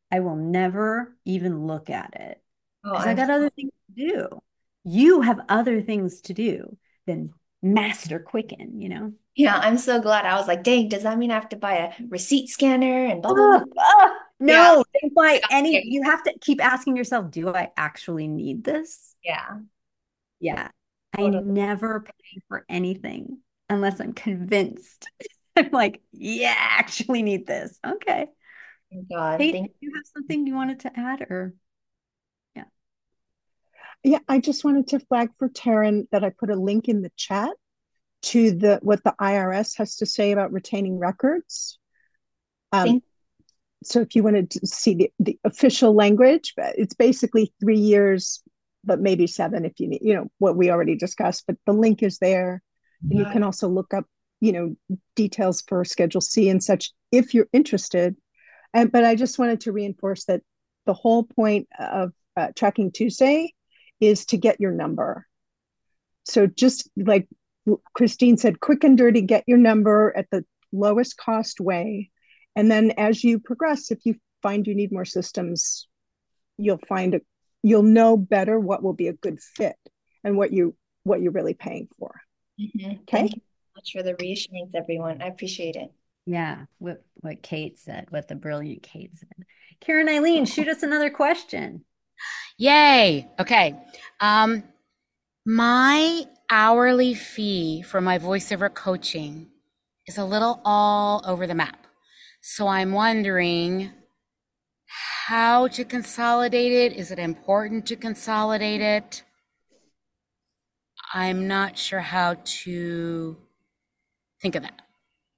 I will never even look at it Oh, because I I'm got other things to do. You have other things to do than master Quicken, you know? yeah, I'm so glad. I was like, dang, does that mean I have to buy a receipt scanner and blah blah blah? Ugh, ugh, Yeah, no, don't buy any. yeah, You have to keep asking yourself, do I actually need this? yeah, Yeah. I totally. never pay for anything unless I'm convinced. I'm like, yeah, I actually need this. Okay. Oh God, Kate, thank do you have something you wanted to add or yeah. Yeah, I just wanted to flag for Taryn that I put a link in the chat to the what the I R S has to say about retaining records. Um, thank so if you wanted to see the, the official language, it's basically three years, but maybe seven if you need, you know, what we already discussed. But the link is there, and you can God. also look up, you know, details for Schedule C and such if you're interested. And but I just wanted to reinforce that the whole point of uh, Tracking Tuesday is to get your number. So just like Christine said, quick and dirty, get your number at the lowest cost way. And then as you progress, if you find you need more systems, you'll find a, you'll know better what will be a good fit and what you what you're really paying for. Mhm. Okay. Thank you so much for the reassurance, everyone. I appreciate it. Yeah, what what Kate said, what the brilliant Kate said. Karen Eileen, shoot us another question. Yay. Okay. Um, my hourly fee for my voiceover coaching is a little all over the map. So I'm wondering how to consolidate it. Is it important to consolidate it? I'm not sure how to think of that.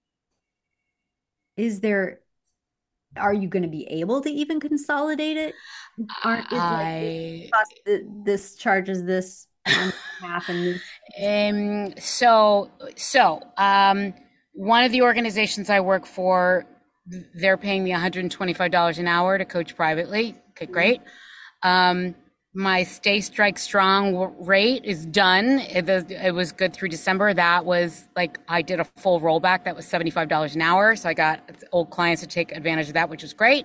Is there, are you going to be able to even consolidate it? Aren't it like this I cost th- this charges this and half and this? um so so um one of the organizations I work for, they're paying me one hundred twenty-five dollars an hour to coach privately. Okay, great. Um, my Stay Strike Strong rate is done. It, it was good through December. That was like, I did a full rollback. That was seventy-five dollars an hour. So I got old clients to take advantage of that, which was great.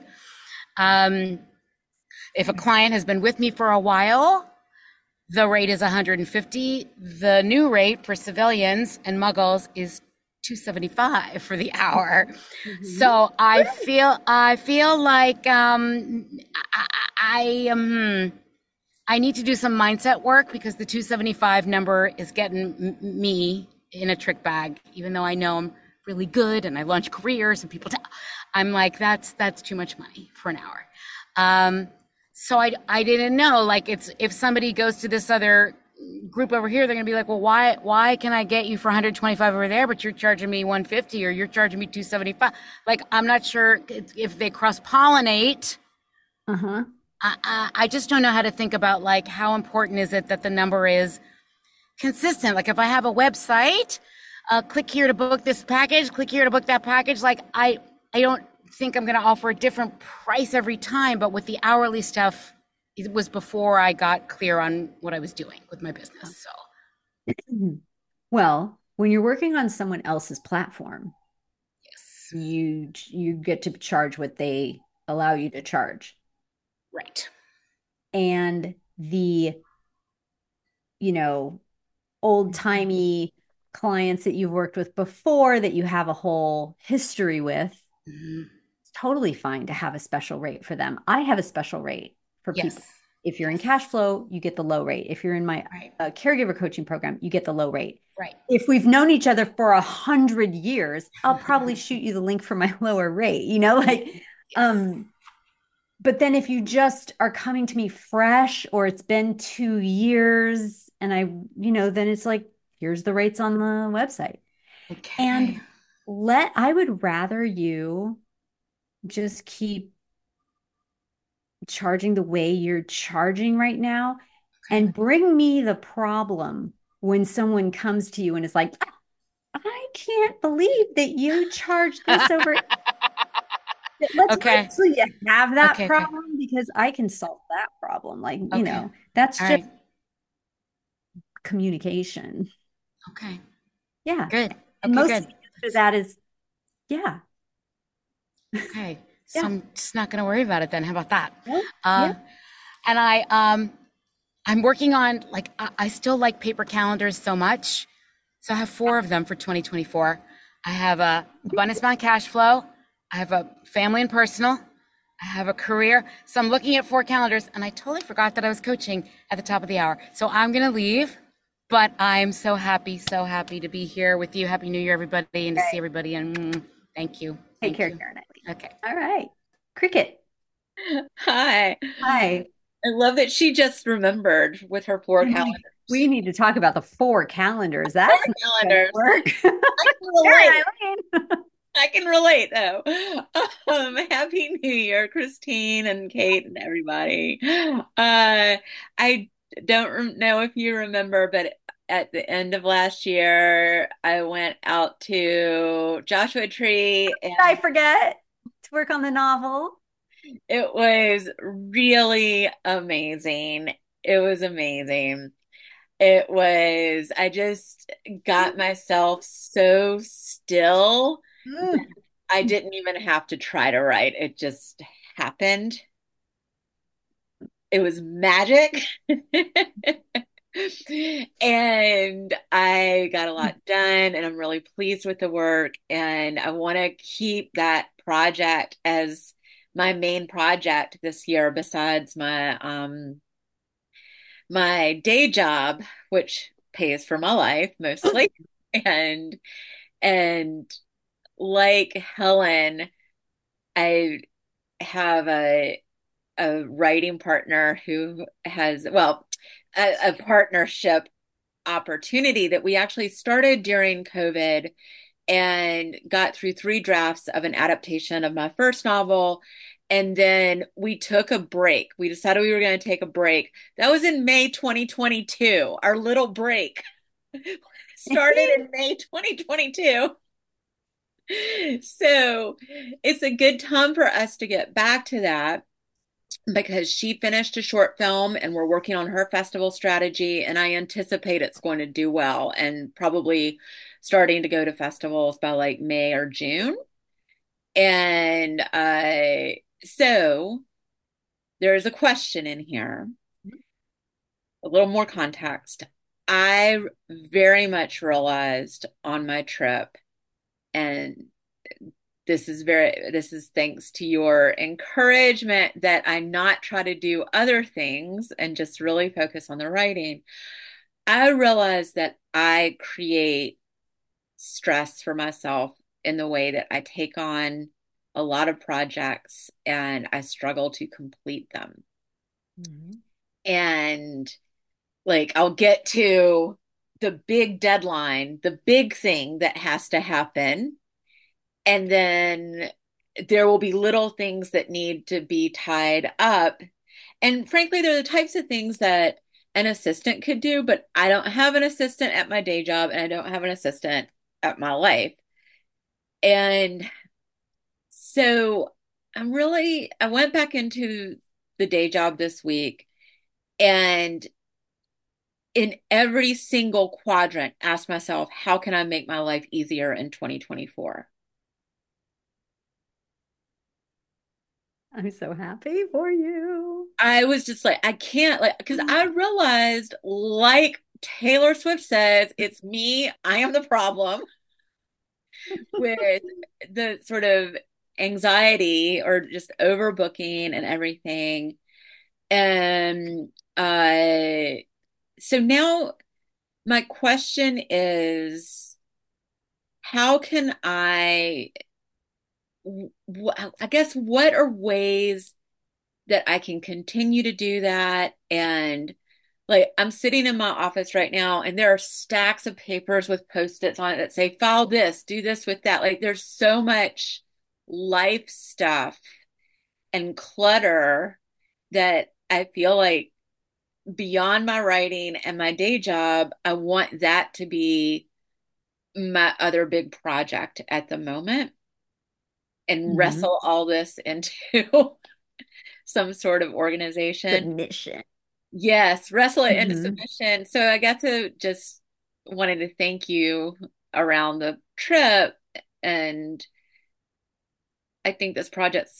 Um, if a client has been with me for a while, the rate is one hundred fifty. The new rate for civilians and muggles is two seventy-five for the hour. Mm-hmm. So I feel I feel like um, I, I um I need to do some mindset work because the two seventy-five number is getting m- me in a trick bag. Even though I know I'm really good and I launch careers and people, t- I'm like that's that's too much money for an hour. Um, so I I didn't know, like, it's if somebody goes to this other group over here, they're gonna be like, well, why why can I get you for one hundred twenty-five over there, but you're charging me one hundred fifty or you're charging me two seventy-five? Like, I'm not sure if they cross pollinate. Uh-huh. I, I I just don't know how to think about, like, how important is it that the number is consistent. Like, if I have a website, uh, click here to book this package, click here to book that package. Like, I I don't think I'm going to offer a different price every time, but with the hourly stuff, it was before I got clear on what I was doing with my business. So, well, when you're working on someone else's platform, yes, you you get to charge what they allow you to charge. Right. And the, you know, old-timey clients that you've worked with before that you have a whole history with, mm-hmm. It's totally fine to have a special rate for them. I have a special rate for Yes. people. If you're yes. in cash flow, you get the low rate. If you're in my right. uh, caregiver coaching program, you get the low rate. Right. If we've known each other for a hundred years, I'll probably shoot you the link for my lower rate, you know, like, yes. um, but then if you just are coming to me fresh or it's been two years and I, you know, then it's like, here's the rates on the website. Okay. And let, I would rather you just keep charging the way you're charging right now okay. and bring me the problem when someone comes to you and is like, I can't believe that you charge this over. Let's okay. wait till you have that okay, problem okay. because I can solve that problem. Like, you okay. know, that's All just right. communication. Okay. Yeah. Good. And okay, most good. of that is, yeah. Okay. So Yeah. I'm just not going to worry about it then. How about that? Well, Uh, yeah. and I, um, I'm working on like, I, I still like paper calendars so much. So I have four of them for twenty twenty-four. I have a abundance bond cash flow. I have a family and personal. I have a career. So I'm looking at four calendars and I totally forgot that I was coaching at the top of the hour. So I'm going to leave, but I'm so happy, so happy to be here with you. Happy New Year, everybody, and to see Okay. everybody. And mm, thank you. Take Thank care, you. Karen Eileen. Okay. All right. Cricket. Hi. Hi. I love that she just remembered with her four I'm like, calendars. we need to talk about the four calendars. Four That's not gonna calendars. work. I can Karen relate. Eileen. I can relate though. Um, Happy New Year, Christine and Kate and everybody. Uh, I don't rem- know if you remember, but at the end of last year, I went out to Joshua Tree and I forget to work on the novel. it was really amazing. It was amazing. It was, I just got myself so still that Mm. I didn't even have to try to write. It just happened. It was magic. And I got a lot done, and I'm really pleased with the work. And I want to keep that project as my main project this year, besides my um my day job, which pays for my life mostly. And and like Helen, I have a a writing partner who has, well, a, a partnership opportunity that we actually started during COVID and got through three drafts of an adaptation of my first novel. And then we took a break. We decided we were going to take a break. That was in May twenty twenty-two. Our little break started in May twenty twenty-two. So it's a good time for us to get back to that because she finished a short film and we're working on her festival strategy. And I anticipate it's going to do well and probably starting to go to festivals by like May or June. And uh, so there's a question in here, a little more context. I very much realized on my trip, and this is very, this is thanks to your encouragement, that I not try to do other things and just really focus on the writing. I realized that I create stress for myself in the way that I take on a lot of projects and I struggle to complete them. Mhm. And like I'll get to the big deadline, the big thing that has to happen, and then there will be little things that need to be tied up. And frankly, they're the types of things that an assistant could do, but I don't have an assistant at my day job and I don't have an assistant at my life. And so I'm really, I went back into the day job this week and in every single quadrant, asked myself, how can I make my life easier in twenty twenty-four? I'm so happy for you. I was just like, I can't, like, because I realized, like Taylor Swift says, it's me, I am the problem with the sort of anxiety or just overbooking and everything. And uh, so now my question is, how can I, I guess, what are ways that I can continue to do that? And like, I'm sitting in my office right now and there are stacks of papers with post-its on it that say, file this, do this with that. Like, there's so much life stuff and clutter that I feel like beyond my writing and my day job, I want that to be my other big project at the moment and Mhm. wrestle all this into some sort of organization. Submission. Yes, wrestle it into Mhm. submission. So I got to just wanted to thank you around the trip. And I think this project's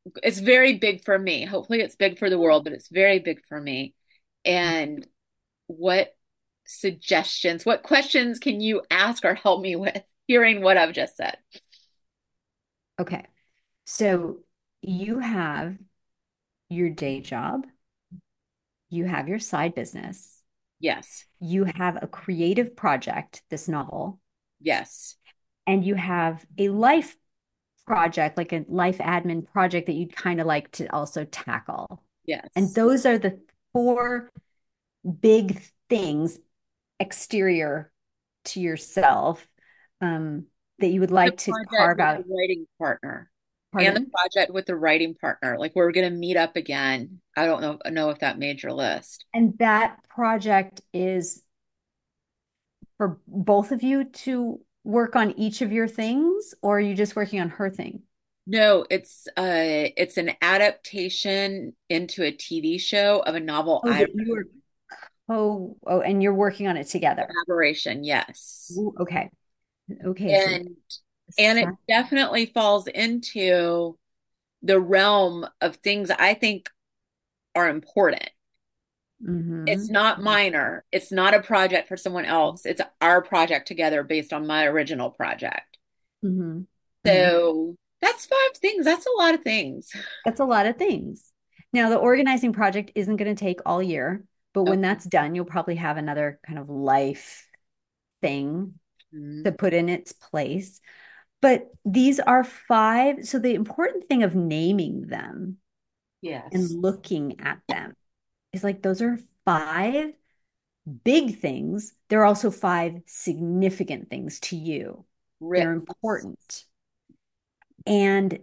it's very big for me. Hopefully it's big for the world, but it's very big for me. And what suggestions, what questions can you ask or help me with hearing what I've just said? Okay. So you have your day job, you have your side business, Yes. you have a creative project, this novel, Yes. and you have a life project, like a life admin project that you'd kind of like to also tackle. And Yes. those are the four big things exterior to yourself um, that you would The like to project carve with the out. writing partner and the Pardon? project with the writing partner. Like we're going to meet up again. I don't know, know if that made your list. And that project is for both of you to work on each of your things, or are you just working on her thing? No, it's uh it's an adaptation into a T V show of a novel Oh, I that you are, oh, oh, and you're working on it together. collaboration, yes. Ooh, okay. Okay, so And and it definitely falls into the realm of things I think are important. It's mm-hmm. not minor. It's not a project for someone else. It's our project together based on my original project. Mm-hmm. Mm-hmm. So that's five things. That's a lot of things. That's a lot of things. Now, the organizing project isn't going to take all year, but when Okay. that's done, you'll probably have another kind of life thing Mhm. to put in its place. But these are five. So the important thing of naming them and Yes. looking at them is like those are five big things. There are also five significant things to you. They're Rip. important. And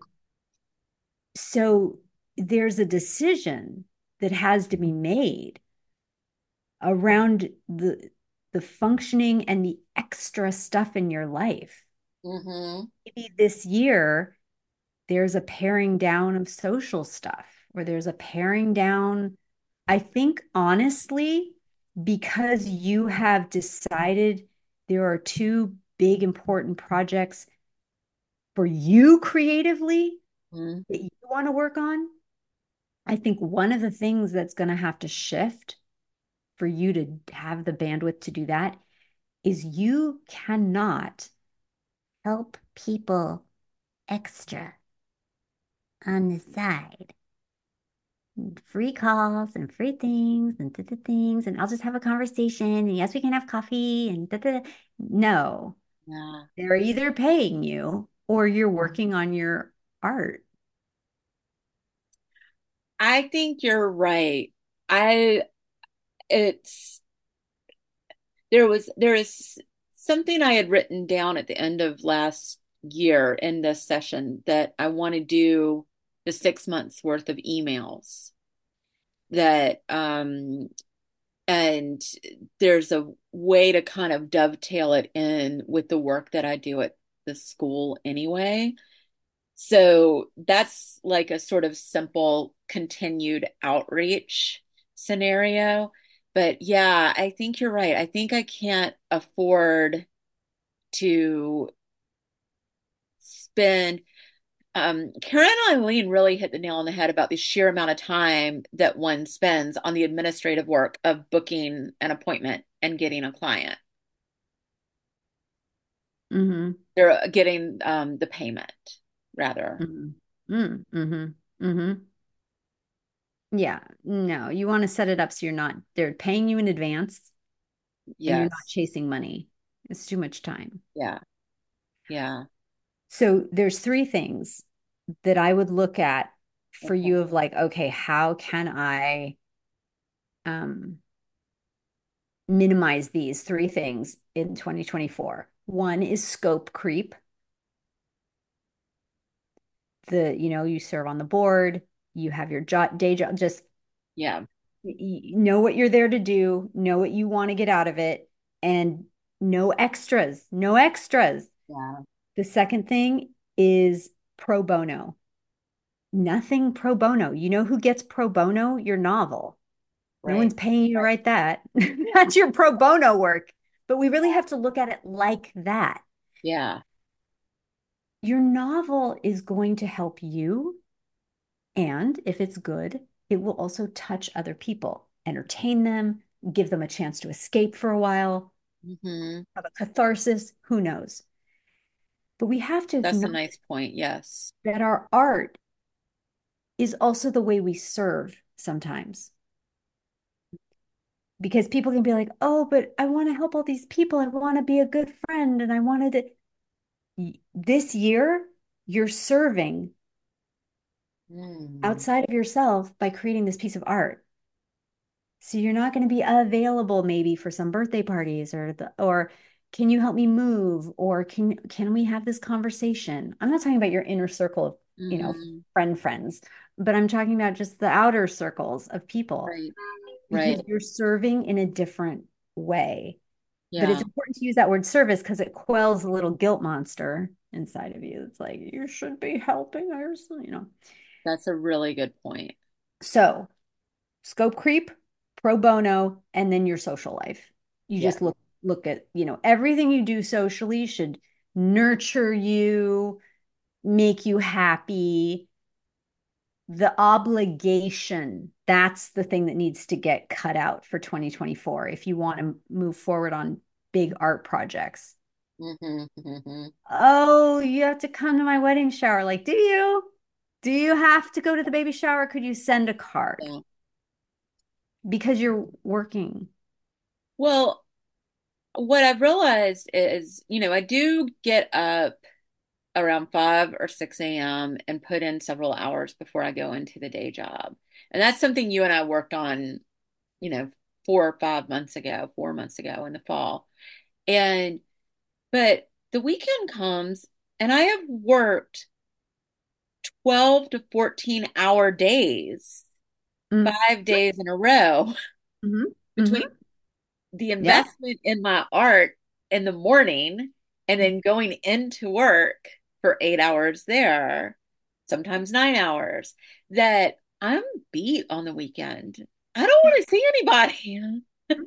so there's a decision that has to be made around the the functioning and the extra stuff in your life. Mm-hmm. Maybe this year there's a paring down of social stuff, or there's a paring down. I think honestly, because you have decided there are two big important projects for you creatively Mm-hmm. that you want to work on, I think one of the things that's going to have to shift for you to have the bandwidth to do that is you cannot help people extra on the side. Free calls and free things and da, da, things, and I'll just have a conversation. And yes, we can have coffee and da, da, da. No, Yeah. they're either paying you or you're working on your art. I think you're right. I it's there was there is something I had written down at the end of last year in this session that I want to do the six months worth of emails that um and there's a way to kind of dovetail it in with the work that I do at the school anyway. So that's like a sort of simple continued outreach scenario. But yeah, I think you're right. I think I can't afford to spend. Um, Karen and Eileen really hit the nail on the head about the sheer amount of time that one spends on the administrative work of booking an appointment and getting a client. Mm-hmm. They're getting um, the payment, rather. Mm-hmm. Mm-hmm. Mm-hmm. Yeah, no, you want to set it up so you're not, they're paying you in advance and you're not Yes. chasing money. It's too much time. Yeah. Yeah. So there's three things that I would look at for Okay. you of like, okay, how can I um, minimize these three things in twenty twenty-four? One is scope creep. The, you know, you serve on the board, you have your job, day job, just Yeah. know what you're there to do, know what you want to get out of it, and no extras, no extras. Yeah. The second thing is pro bono. Nothing pro bono. You know who gets pro bono? Your novel. No Right. one's paying you to write that. That's your pro bono work. But we really have to look at it like that. Yeah. Your novel is going to help you And if it's good, it will also touch other people, entertain them, give them a chance to escape for a while, Mm-hmm. have a catharsis, who knows? But we have to That's a acknowledge nice point. Yes. that our art is also the way we serve sometimes. Because people can be like, oh, but I want to help all these people. I want to be a good friend. And I wanted to. This year, you're serving Mm. outside of yourself by creating this piece of art. So you're not going to be available maybe for some birthday parties or the or can you help me move or can can we have this conversation? I'm not talking about your inner circle of, you know, Mm-hmm. friend friends, but I'm talking about just the outer circles of people Right. because Right. you're serving in a different way. But it's Yeah. important to use that word service because it quells a little guilt monster inside of you. It's like you should be helping others, you know. That's a really good point. So scope creep, pro bono, and then your social life. You Yeah. just look look at, you know, everything you do socially should nurture you, make you happy. The obligation, that's the thing that needs to get cut out for twenty twenty-four if you want to move forward on big art projects. Mm-hmm. Mm-hmm. Oh, you have to come to my wedding shower. Like, do you? Do you have to go to the baby shower? Could you send a card? Yeah. Because you're working. Well, what I've realized is, you know, I do get up around five or six a m and put in several hours before I go into the day job. And that's something you and I worked on, you know, four or five months ago, four months ago in the fall. And, but the weekend comes and I have worked twelve to fourteen hour days, Mm. five days in a row Hmm. between Hmm. the Yeah. investment in my art in the morning and then going into work for eight hours there, sometimes nine hours, that I'm beat on the weekend. I don't want to see anybody.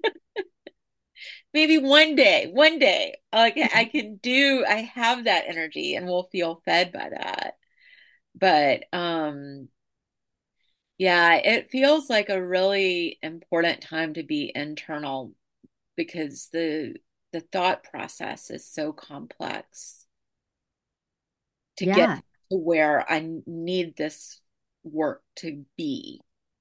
Maybe one day, one day, like I can do, I have that energy and will feel fed by that. But um, yeah, it feels like a really important time to be internal because the the thought process is so complex to get Yeah. to where I need this work to be.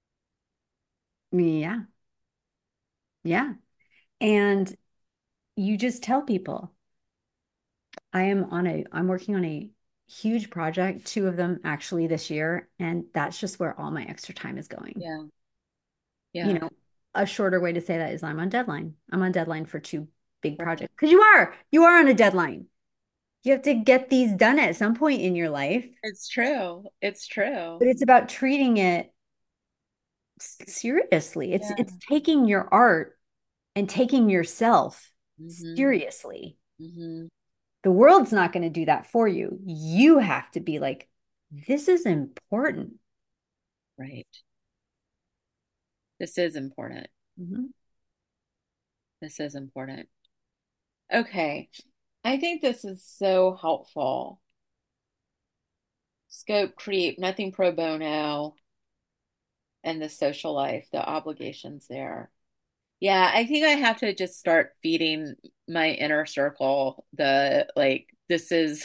Yeah. Yeah. And you just tell people, I am on a, I'm working on a huge project, two of them actually this year, and that's just where all my extra time is going. Yeah. You Yeah. know, a shorter way to say that is I'm on deadline. I'm on deadline for two big projects because you are, you are on a deadline. You have to get these done at some point in your life, It's true. It's but true. it's about treating it seriously. It's it's Yeah. taking your art and taking yourself Hmm. seriously. Hmm. The world's not going to do that for you. You have to be like, this is important. Right. This is important. Mhm. This is important. Okay. I think this is so helpful. Scope, create, nothing pro bono, and the social life, the obligations there. Yeah, I think I have to just start feeding my inner circle the like this is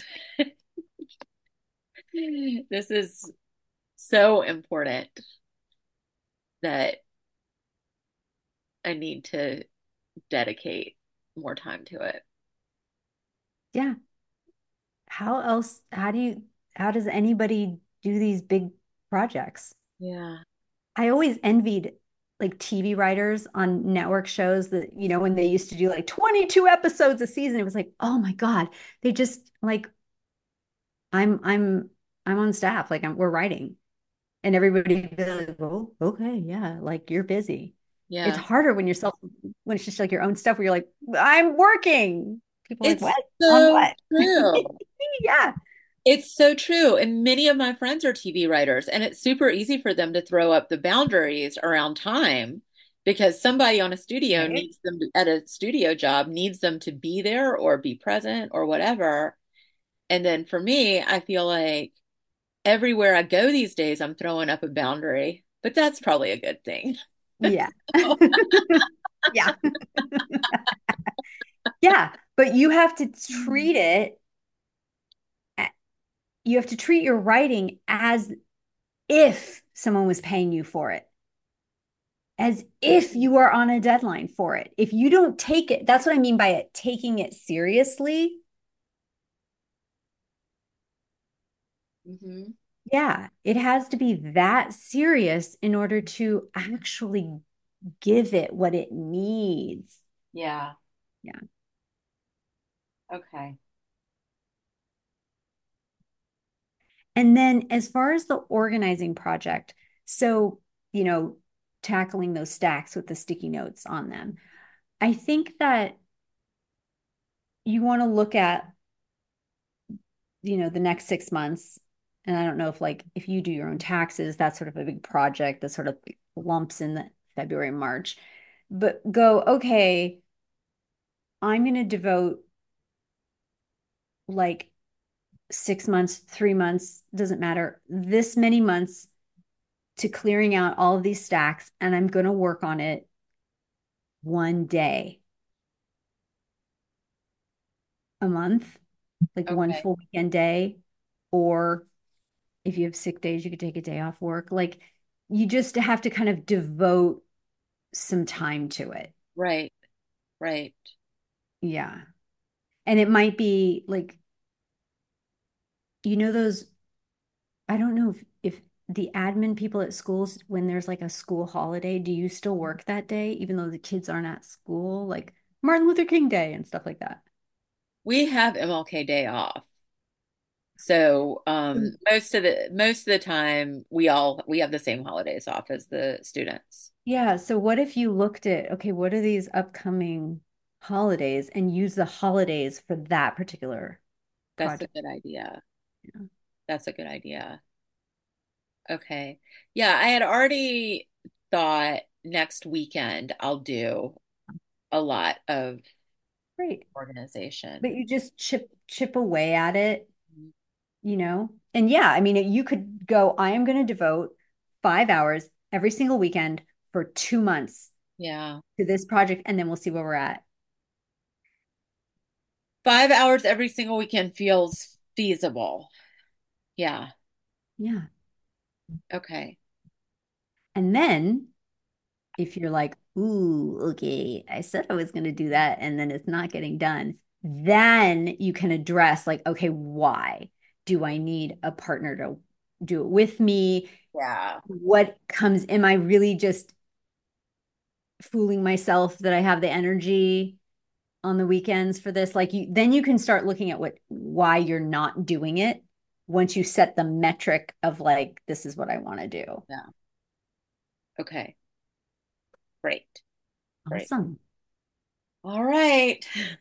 this is so important that I need to dedicate more time to it. Yeah. How else, how do you, how does anybody do these big projects? Yeah. I always envied like T V writers on network shows that, you know, when they used to do like twenty-two episodes a season, it was like, oh my God, they just like, I'm, I'm, I'm on staff, like I'm, we're writing. And everybody be like, oh, okay, yeah, like you're busy. It's Yeah. harder when you're self, when it's just like your own stuff where you're like, I'm working. People are like, It's what? On so what? true. Yeah. It's so true. And many of my friends are T V writers, and it's super easy for them to throw up the boundaries around time because somebody on a studio Right. needs them to, at a studio job needs them to be there or be present or whatever. And then for me, I feel like everywhere I go these days, I'm throwing up a boundary, but that's probably a good thing. Yeah. Yeah. Yeah. But you have to treat it, you have to treat your writing as if someone was paying you for it, as if you are on a deadline for it. If you don't take it, that's what I mean by it, taking it seriously. Mm-hmm. Yeah, it has to be that serious in order to actually give it what it needs. Yeah. Yeah. Okay. And then as far as the organizing project, so, you know, tackling those stacks with the sticky notes on them, I think that you want to look at, you know, the next six months. And I don't know if like if you do your own taxes, that's sort of a big project that sort of lumps in the February, March. But go, okay, I'm going to devote like six months, three months, doesn't matter, this many months to clearing out all of these stacks, and I'm going to work on it one day a month, like one Okay. full weekend day. Or if you have sick days, you could take a day off work. Like you just have to kind of devote some time to it. Right. Right. Yeah. And it might be like, you know, those, I don't know if, if the admin people at schools, when there's like a school holiday, do you still work that day, even though the kids aren't at school, like Martin Luther King Day and stuff like that? We have M L K Day off. So um most of the most of the time we all we have the same holidays off as the students. Yeah. So what if you looked at, okay, what are these upcoming holidays and use the holidays for that particular That's a project? good idea. Yeah. That's a good idea. Okay. Yeah, I had already thought next weekend I'll do a lot of Great. organization. But you just chip chip away at it, you know? And yeah, I mean, you could go, I am going to devote five hours every single weekend for two months Yeah. to this project, and then we'll see where we're at. Five hours every single weekend feels feasible. Yeah. Yeah. Okay. And then if you're like, ooh, okay, I said I was going to do that, and then it's not getting done, then you can address, like, okay, why? Do I need a partner to do it with me? Yeah. What comes, am I really just fooling myself that I have the energy on the weekends for this? Like you, then you can start looking at what, why you're not doing it once you set the metric of like, this is what I want to do. Yeah. Okay. Great. Great. Awesome. All right.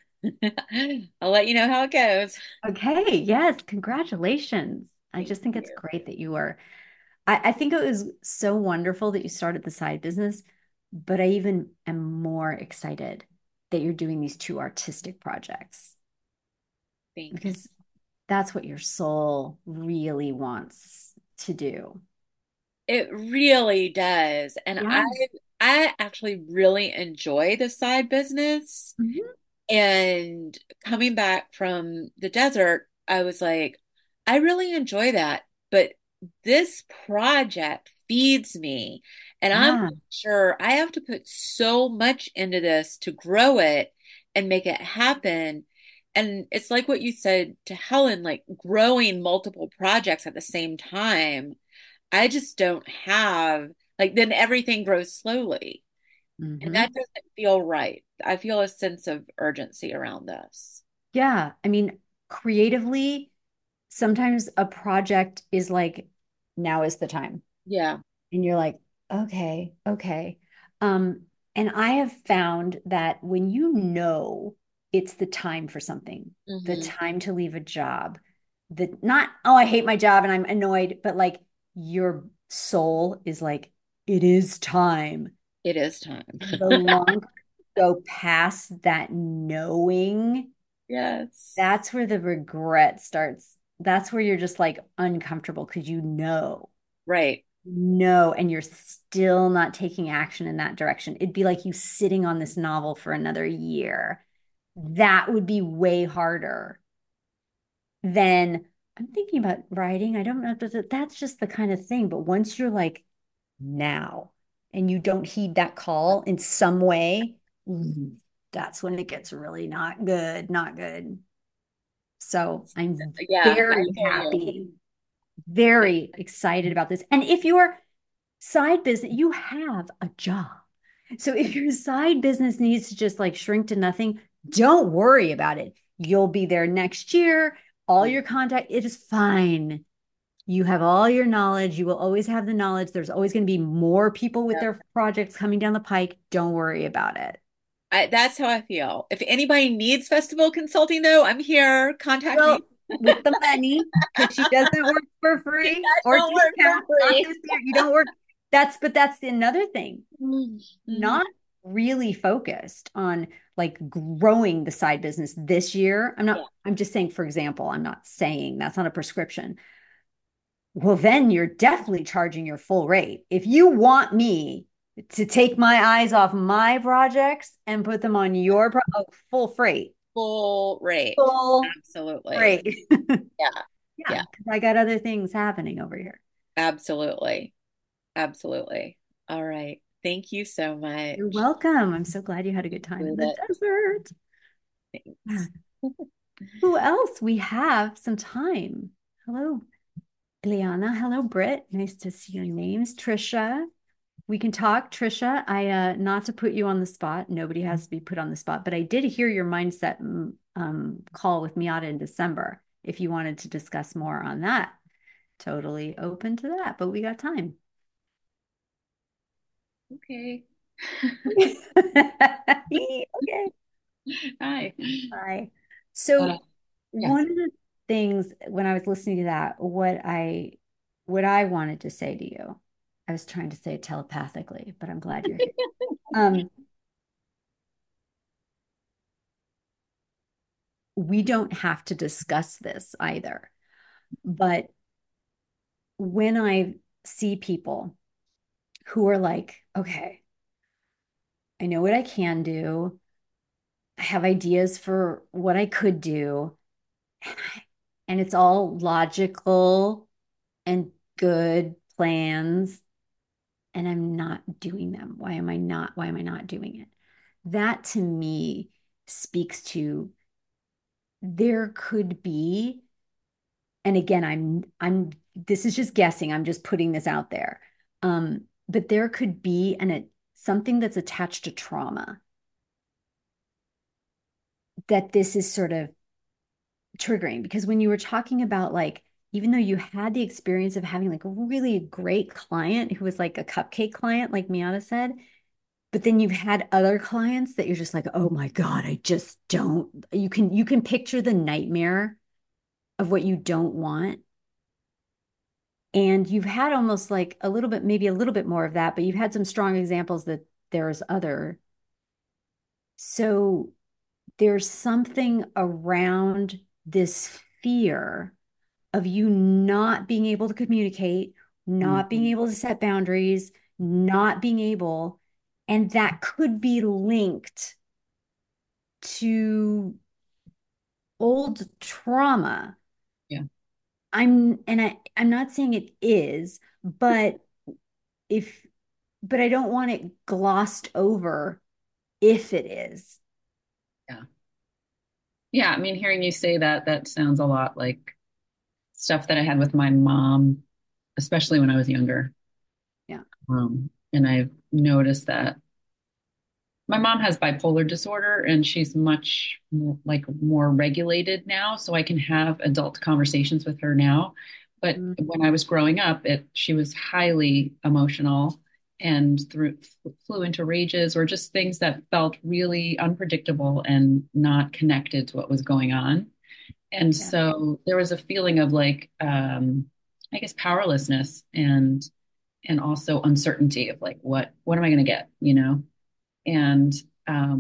I'll let you know how it goes. Okay. Yes. Congratulations. I Thank just think it's you. great that you are. I, I think it was so wonderful that you started the side business, but I even am more excited that you're doing these two artistic projects Thanks. because that's what your soul really wants to do. It really does. And I Yeah. I actually really enjoy the side business. Mhm. And coming back from the desert, I was like, I really enjoy that. But this project feeds me. And I'm Yeah. sure I have to put so much into this to grow it and make it happen. And it's like what you said to Helen, like growing multiple projects at the same time. I just don't have, like, then everything grows slowly. And Hmm. that doesn't feel right. I feel a sense of urgency around this. Yeah. I mean, creatively, sometimes a project is like, now is the time. Yeah. And you're like, okay, okay. Um, and I have found that when you know it's the time for something, the Hmm. time to leave a job, the not, oh, I hate my job and I'm annoyed, but like your soul is like, it is time. It is time. The longer you go past that knowing, Yes. that's where the regret starts that's where you're just like uncomfortable because you know, Right. no, and you're still not taking action in that direction. It'd be like you sitting on this novel for another year. That would be way harder than I'm thinking about writing. I don't know if that's that's just the kind of thing. But once you're like now and you don't heed that call in some way, that's when it gets really not good, not good. So I'm Yeah, I very hear you. happy, very excited about this. And if your side business, you have a job. So if your side business needs to just like shrink to nothing, don't worry about it. You'll be there next year. All your contact, it is fine. You have all your knowledge. You will always have the knowledge. There's always going to be more people with Yeah. their projects coming down the pike. Don't worry about it. I, that's how I feel. If anybody needs festival consulting, though, I'm here. Contact Well, me. with the money, because she doesn't work for That free or don't work for discount. Not free. this year. You don't work. That's, but that's another thing. Mhm. Not really focused on like growing the side business this year. I'm Yeah. not, I'm just saying, for example, I'm not saying that's not a prescription. Well, then you're definitely charging your full rate. If you want me to take my eyes off my projects and put them on your pro- oh, full freight, Full rate. full Absolutely. freight. Yeah. Yeah, Yeah. because I got other things happening over here. Absolutely. Absolutely. All right. Thank you so You're much. welcome. I'm so glad you had a good time in Appreciate the it. desert. Yeah. Thanks. Who else? We have some time. Hello, Liana. Hello, Britt. Nice to see your names. Trisha. We can talk. Trisha, I uh not to put you on the spot. Nobody has to be put on the spot, but I did hear your mindset mm, um call with Miata in December. If you wanted to discuss more on that, totally open to that, but we got time. Okay. Okay. Hi. Bye. Uh, So yeah. one of the things when I was listening to that, what I what I wanted to say to you, I was trying to say it telepathically, but I'm glad you're here. Um, we don't have to discuss this either. But when I see people who are like, okay, I know what I can do, I have ideas for what I could do, and it's all logical and good plans, and I'm not doing them. Why am I not? Why am I not doing it? That to me speaks to there could be, and again, I'm I'm this is just guessing. I'm just putting this out there. Um, but there could be an a, something that's attached to trauma that this is sort of triggering because when you were talking about like even though you had the experience of having like a really great client who was like a cupcake client, like Miata said, but then you've had other clients that you're just like, oh my God, I just don't. You can you can picture the nightmare of what you don't want. And you've had almost like a little bit, maybe a little bit more of that, but you've had some strong examples that there's other. So there's something around this fear of you not being able to communicate, not being Mhm. able to set boundaries, not being able, and that could be linked to old trauma. Yeah. I'm, and I, I'm not saying it is, but if, but I don't want it glossed over if it is. Yeah. Yeah. I mean, hearing you say that, that sounds a lot like stuff that I had with my mom, especially when I was younger. Yeah. Um, and I've noticed that my mom has bipolar disorder and she's much more, like more regulated now, so I can have adult conversations with her now. But Mm, when I was growing up, it she was highly emotional and through flew into rages or just things that felt really unpredictable and not connected to what was going on. And yeah. so there was a feeling of like um I guess powerlessness and and also uncertainty of like what what am I going to get, you know? And um,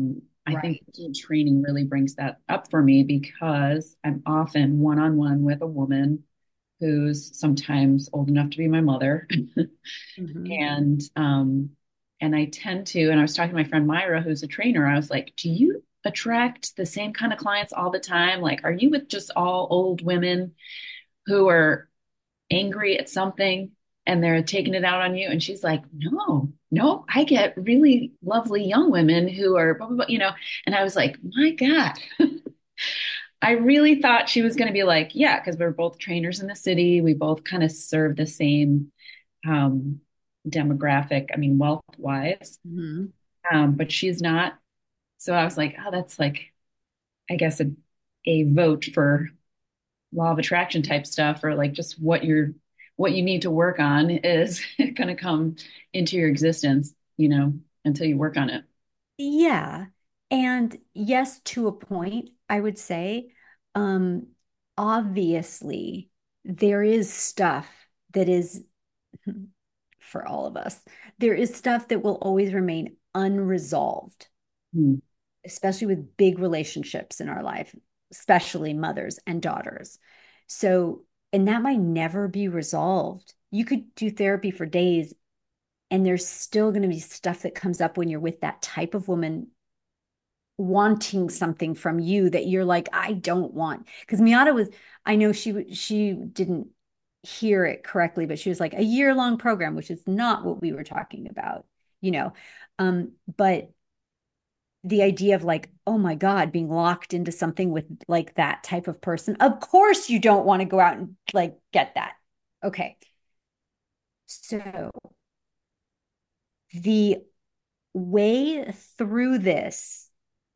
I think Right. team training really brings that up for me because I'm often one on one with a woman who's sometimes old enough to be my mother. Hmm. And um, and I tend to, and I was talking to my friend Myra, who's a trainer. I was like, do you attract the same kind of clients all the time? Like, are you with just all old women who are angry at something and they're taking it out on you? And she's like, no, no, I get really lovely young women who are blah, blah, blah, you know. And I was like, my God. I really thought she was going to be like, yeah, because we're both trainers in the city. We both kind of serve the same um, demographic, I mean, wealth wise. Hmm. Um, but she's not. So I was like, oh, that's like, I guess, a, a vote for law of attraction type stuff, or like just what you're, what you need to work on is going to come into your existence, you know, until you work on it. Yeah. And yes, to a point, I would say, um, obviously, there is stuff that is, for all of us, there is stuff that will always remain unresolved, Hmm. especially with big relationships in our life, especially mothers and daughters. So, and that might never be resolved. You could do therapy for days, and there's still going to be stuff that comes up when you're with that type of woman wanting something from you that you're like, I don't want. Because Miata was, I know she she didn't hear it correctly, but she was like a year long program, which is not what we were talking about, you know. Um, but the idea of like, oh my God, being locked into something with like that type of person, of course you don't want to go out and like get that. Okay. So the way through this,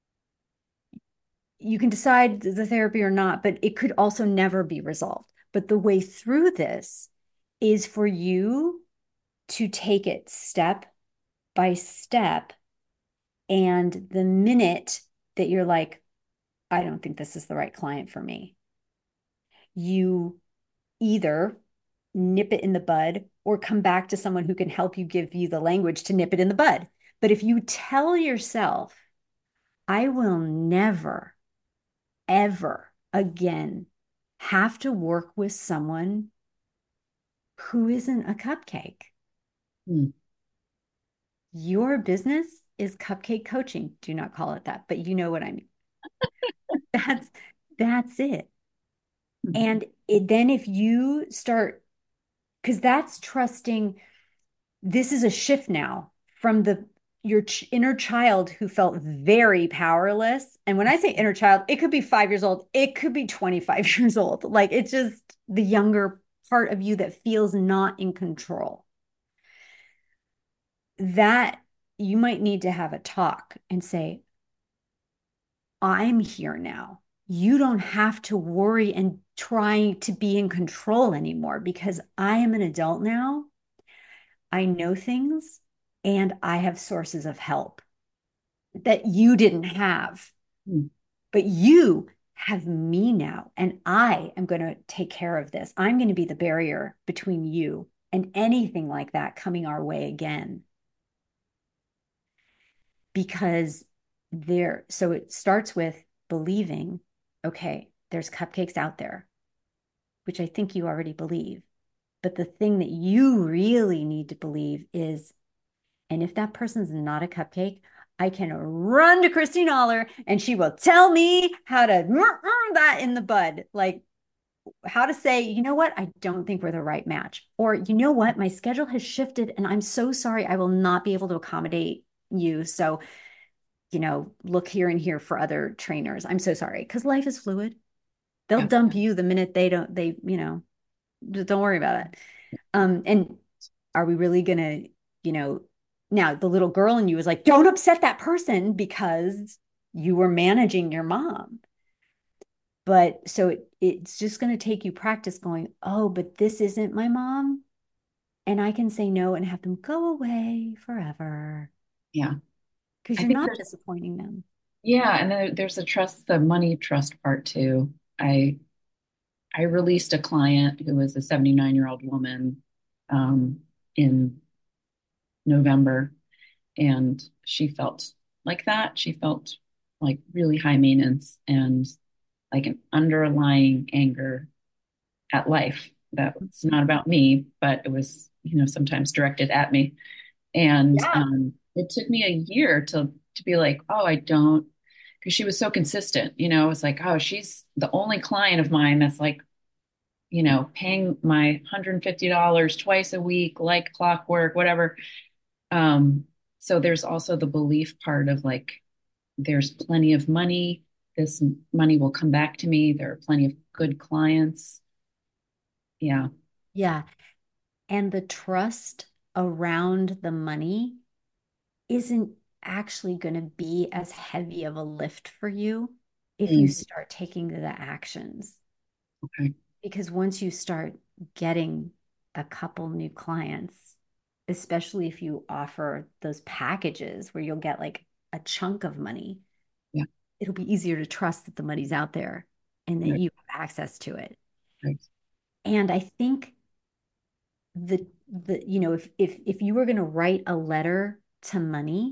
you can decide the therapy or not, but it could also never be resolved. But the way through this is for you to take it step by step. And the minute that you're like, I don't think this is the right client for me, you either nip it in the bud or come back to someone who can help you give you the language to nip it in the bud. But if you tell yourself, I will never, ever again have to work with someone who isn't a cupcake. Hmm. Your business is cupcake coaching. Do not call it that, but you know what I mean. That's that's it. And it, then if you start, because that's trusting, this is a shift now from the your ch- inner child who felt very powerless. And when I say inner child, it could be five years old, it could be twenty-five years old. Like it's just the younger part of you that feels not in control. That you might need to have a talk and say, I'm here now. You don't have to worry and try to be in control anymore because I am an adult now. I know things and I have sources of help that you didn't have, Hmm. but you have me now, and I am going to take care of this. I'm going to be the barrier between you and anything like that coming our way again. Because there, so it starts with believing, okay, there's cupcakes out there, which I think you already believe. But the thing that you really need to believe is, and if that person's not a cupcake, I can run to Christine Aller and she will tell me how to that in the bud. Like how to say, you know what, I don't think we're the right match. Or, you know what, my schedule has shifted and I'm so sorry, I will not be able to accommodate you. So, you know, look here and here for other trainers. I'm so sorry. Because life is fluid. They'll Yeah. dump you the minute they don't, they, you know, don't worry about it. Um, and are we really gonna, you know, now the little girl in you is like, don't upset that person because you were managing your mom. But so it, it's just going to take you practice going, oh, but this isn't my mom. And I can say no and have them go away forever Yeah. because I you're think not there's, disappointing them. yeah. And there, there's a trust, the money trust part too. I, I released a client who was a seventy-nine year old woman um, in November, and she felt like that. She felt like really high maintenance and like an underlying anger at life that's not about me, but it was, you know, sometimes directed at me. And Yeah. um, it took me a year to to be like, oh, I don't, because she was so consistent. You know, it's like, oh, she's the only client of mine that's like, you know, paying my one hundred fifty dollars twice a week, like clockwork, whatever. Um, so there's also the belief part of like, there's plenty of money. This money will come back to me. There are plenty of good clients. Yeah. Yeah. And the trust around the money isn't actually going to be as heavy of a lift for you if you Mm, start taking the actions. okay. Because once you start getting a couple new clients, especially if you offer those packages where you'll get like a chunk of money, Yeah. it'll be easier to trust that the money's out there and that Right. you have access to it. Right. And I think the the you know, if if if you were going to write a letter to money,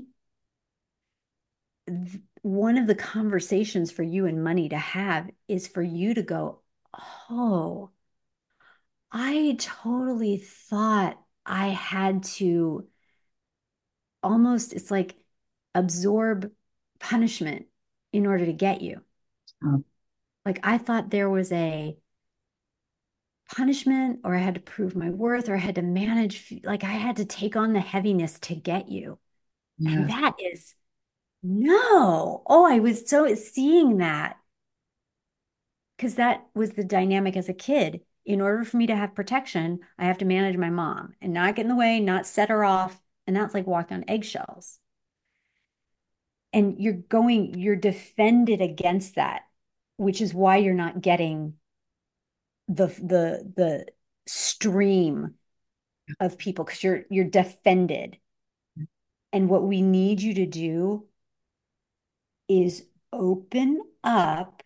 th- one of the conversations for you and money to have is for you to go, oh, I totally thought I had to almost, it's like absorb punishment in order to get you. Um, Like I thought there was a punishment or I had to prove my worth or I had to manage, like I had to take on the heaviness to get you. And yeah. that is no. Oh, I was so seeing that because that was the dynamic as a kid. In order for me to have protection, I have to manage my mom and not get in the way, not set her off. And that's like walking on eggshells. And you're going, you're defended against that, which is why you're not getting the the the stream of people because you're you're defended. And what we need you to do is open up.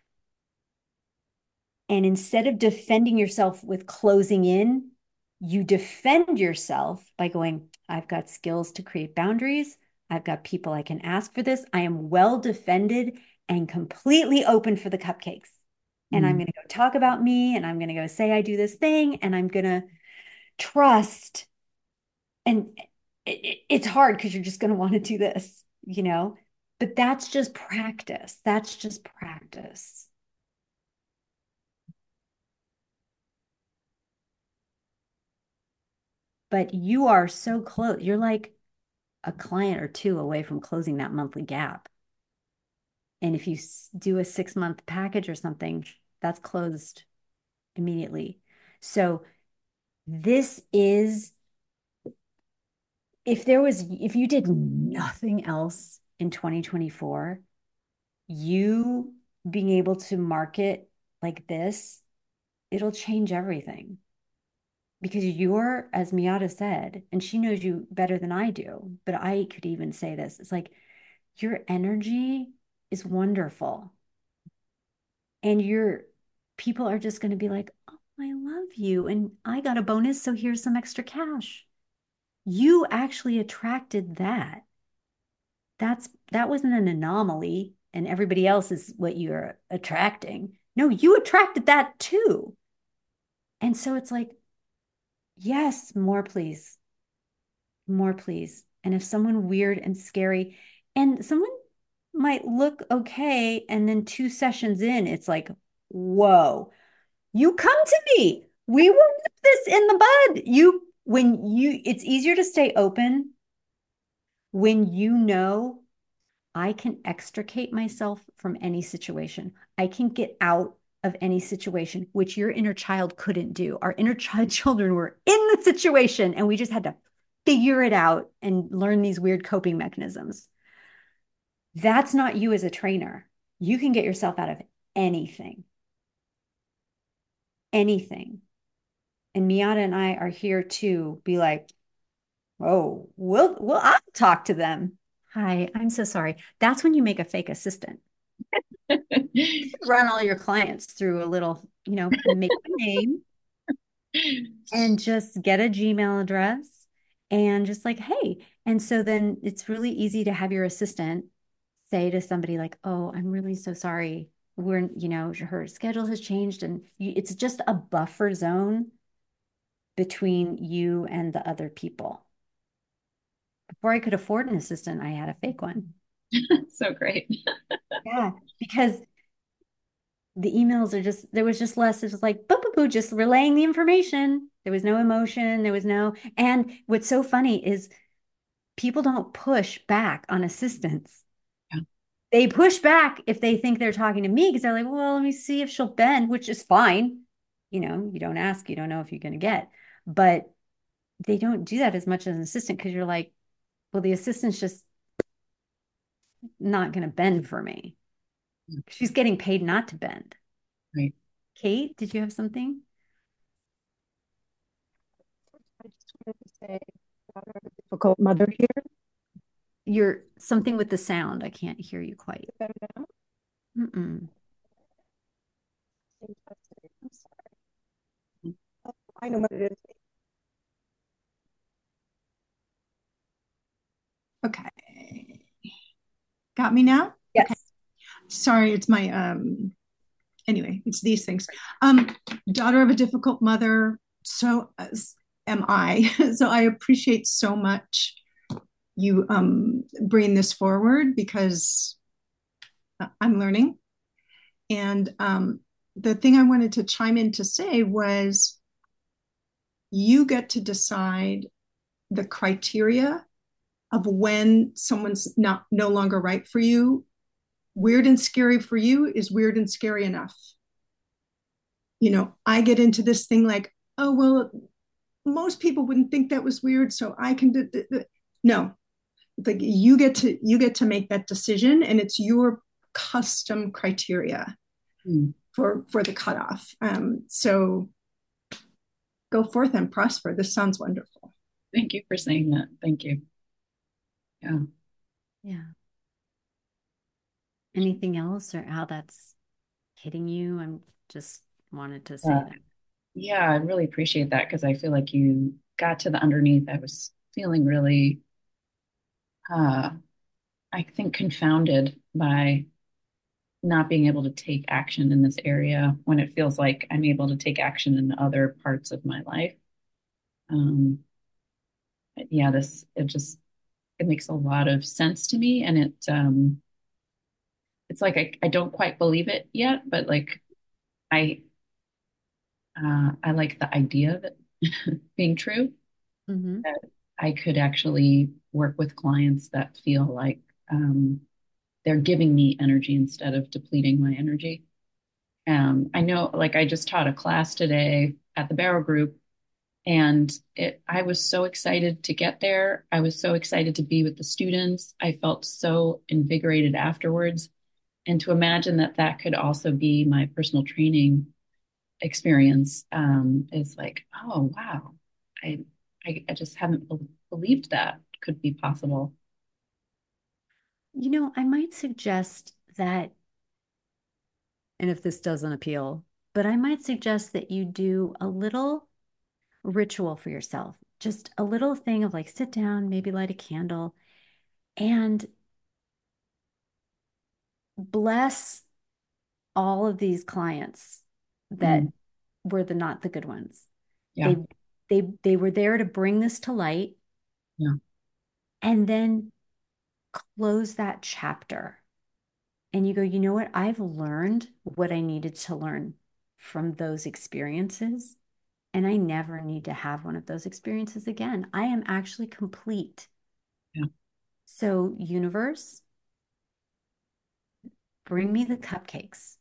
And instead of defending yourself with closing in, you defend yourself by going, I've got skills to create boundaries. I've got people I can ask for this. I am well defended and completely open for the cupcakes. And I'm Mm, going to go talk about me and I'm going to go say I do this thing and I'm going to trust. And it, it's hard because you're just going to want to do this, you know? But that's just practice. That's just practice. But you are so close. You're like a client or two away from closing that monthly gap. And if you do a six month package or something, that's closed immediately. So this is, if there was, if you did nothing else in twenty twenty-four, you being able to market like this, it'll change everything. Because you're, as Miata said, and she knows you better than I do, but I could even say this. It's like your energy is wonderful. And your people are just going to be like, oh, I love you. And I got a bonus. So here's some extra cash. You actually attracted that. That's that wasn't an anomaly and everybody else is what you're attracting. No, you attracted that too. And so it's like, yes, more please. More please. And if someone weird and scary and someone might look okay and then two sessions in it's like, whoa, you come to me, we will nip this in the bud. You when you it's easier to stay open when you know I can extricate myself from any situation. I can get out of any situation, which your inner child couldn't do. Our inner child children were in the situation and we just had to figure it out and learn these weird coping mechanisms. That's not you as a trainer. You can get yourself out of anything, anything. And Miata and I are here to be like, oh, we'll, we'll, I'll talk to them. Hi, I'm so sorry. That's when you make a fake assistant. Run all your clients through a little, you know, make a name and just get a Gmail address and just like, hey. And so then it's really easy to have your assistant say to somebody like, oh, I'm really so sorry. We're, you know, her schedule has changed and you, it's just a buffer zone between you and the other people. Before I could afford an assistant, I had a fake one. So great. Yeah, because the emails are just, there was just less, it was like, boo, boo, boo, just relaying the information. There was no emotion. There was no, and what's so funny is people don't push back on assistants. Yeah. They push back if they think they're talking to me because they're like, well, let me see if she'll bend, which is fine. You know, you don't ask, you don't know if you're going to get. But they don't do that as much as an assistant because you're like, well, the assistant's just not going to bend for me. She's getting paid not to bend. Right. Kate, did you have something? I just wanted to say, daughter of a difficult mother here. You're something with the sound. I can't hear you quite. Better now? Mm-mm. I'm sorry. I know what it is. Okay. Got me now? Yes. Okay. Sorry, it's my um anyway, it's these things. Um, daughter of a difficult mother, so as am I. So I appreciate so much you um bringing this forward because I'm learning. And um, the thing I wanted to chime in to say was you get to decide the criteria of when someone's not no longer right for you. Weird and scary for you is weird and scary enough. You know, I get into this thing like, oh, well, most people wouldn't think that was weird, so I can do, do, do. No. It's like you get to you get to make that decision, and it's your custom criteria Mm. for for the cutoff. Um, so go forth and prosper. This sounds wonderful. Thank you for saying that. Thank you. Yeah. Yeah. Anything else or how that's hitting you? I'm just wanted to say Uh, that. yeah, I really appreciate that because I feel like you got to the underneath. I was feeling really, uh, I think, confounded by not being able to take action in this area when it feels like I'm able to take action in other parts of my life. Um, yeah, this, it just, it makes a lot of sense to me. And it, um, it's like I, I don't quite believe it yet, but like I, uh, I like the idea of it being true, Mm-hmm. that I could actually work with clients that feel like um, they're giving me energy instead of depleting my energy. Um, I know, like, I just taught a class today at the Barrow Group, and it, I was so excited to get there. I was so excited to be with the students. I felt so invigorated afterwards. And to imagine that that could also be my personal training experience um, is like, oh, wow. I, I, I just haven't be- believed that could be possible. You know, I might suggest that, and if this doesn't appeal, but I might suggest that you do a little ritual for yourself, just a little thing of like sit down, maybe light a candle and bless all of these clients that Mm, were the not the good ones. yeah. They they they were there to bring this to light Yeah. and then close that chapter. And you go, you know what? I've learned what I needed to learn from those experiences. And I never need to have one of those experiences again. I am actually complete. Yeah. So, universe, bring me the cupcakes.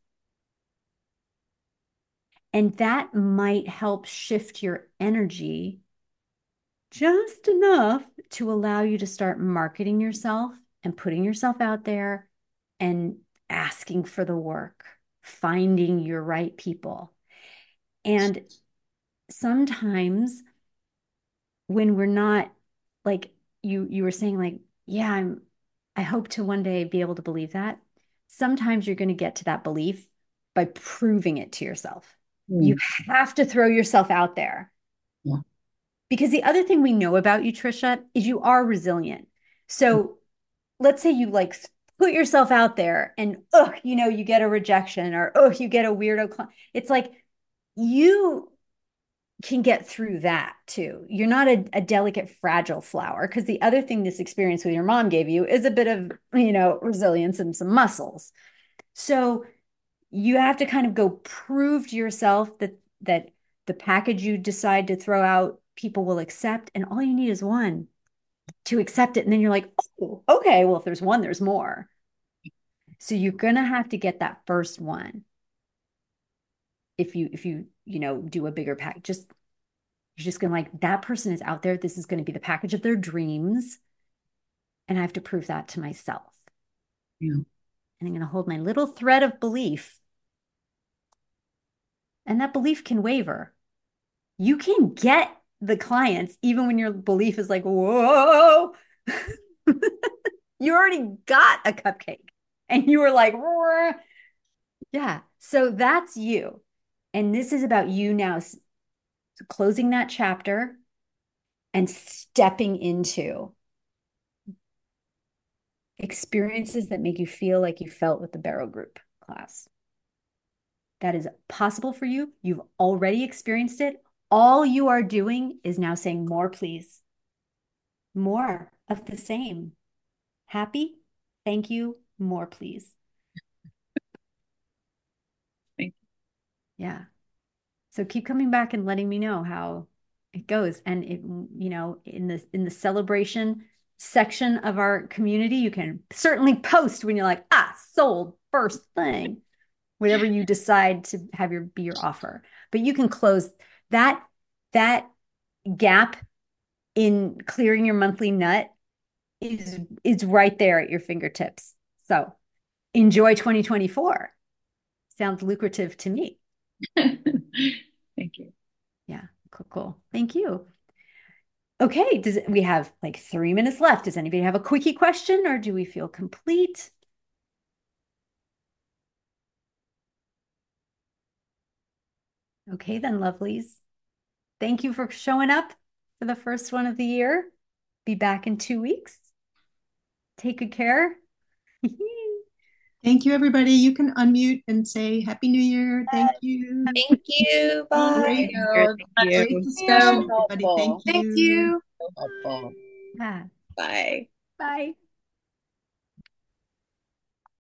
And that might help shift your energy just enough to allow you to start marketing yourself and putting yourself out there and asking for the work, finding your right people. And sometimes when we're not like you you were saying like, yeah, I'm I hope to one day be able to believe that. Sometimes you're going to get to that belief by proving it to yourself. You Mm, have to throw yourself out there. yeah. Because the other thing we know about you, Trisha, is you are resilient. So let's say you like put yourself out there and, oh, you know, you get a rejection or, oh, you get a weirdo client. It's like you can get through that too. You're not a, a delicate, fragile flower. Because the other thing this experience with your mom gave you is a bit of, you know, resilience and some muscles. So you have to kind of go prove to yourself that that the package you decide to throw out, people will accept. And all you need is one to accept it. And then you're like, oh, okay, well, if there's one, there's more. So you're gonna have to get that first one. If you, if you, you know, do a bigger pack, just you're just gonna like, that person is out there. This is gonna be the package of their dreams. And I have to prove that to myself. Yeah. And I'm gonna hold my little thread of belief. And that belief can waver. You can get the clients even when your belief is like, whoa. You already got a cupcake and you were like, roar. Yeah. So that's you. And this is about you now closing that chapter and stepping into experiences that make you feel like you felt with the Barrow Group class. That is possible for you. You've already experienced it. All you are doing is now saying, more, please. More of the same. Happy? Thank you. More, please. Thank you. Yeah. So keep coming back and letting me know how it goes. And it, you know, in the in the celebration section of our community, you can certainly post when you're like, ah, sold first thing, whatever you decide to have your be your offer. But you can close that that gap in clearing your monthly nut is is right there at your fingertips. So enjoy twenty twenty-four. Sounds lucrative to me. Thank you. Yeah, cool, cool. Thank you. Okay, does it, we have like three minutes left. Does anybody have a quickie question or do we feel complete? Okay, then, lovelies. Thank you for showing up for the first one of the year. Be back in two weeks. Take good care. Thank you, everybody. You can unmute and say Happy New Year. Thank you. Thank you. Bye. Great, Thank you. great discussion, So everybody. Thank helpful. you. Thank you. So helpful. Yeah. Bye. Bye.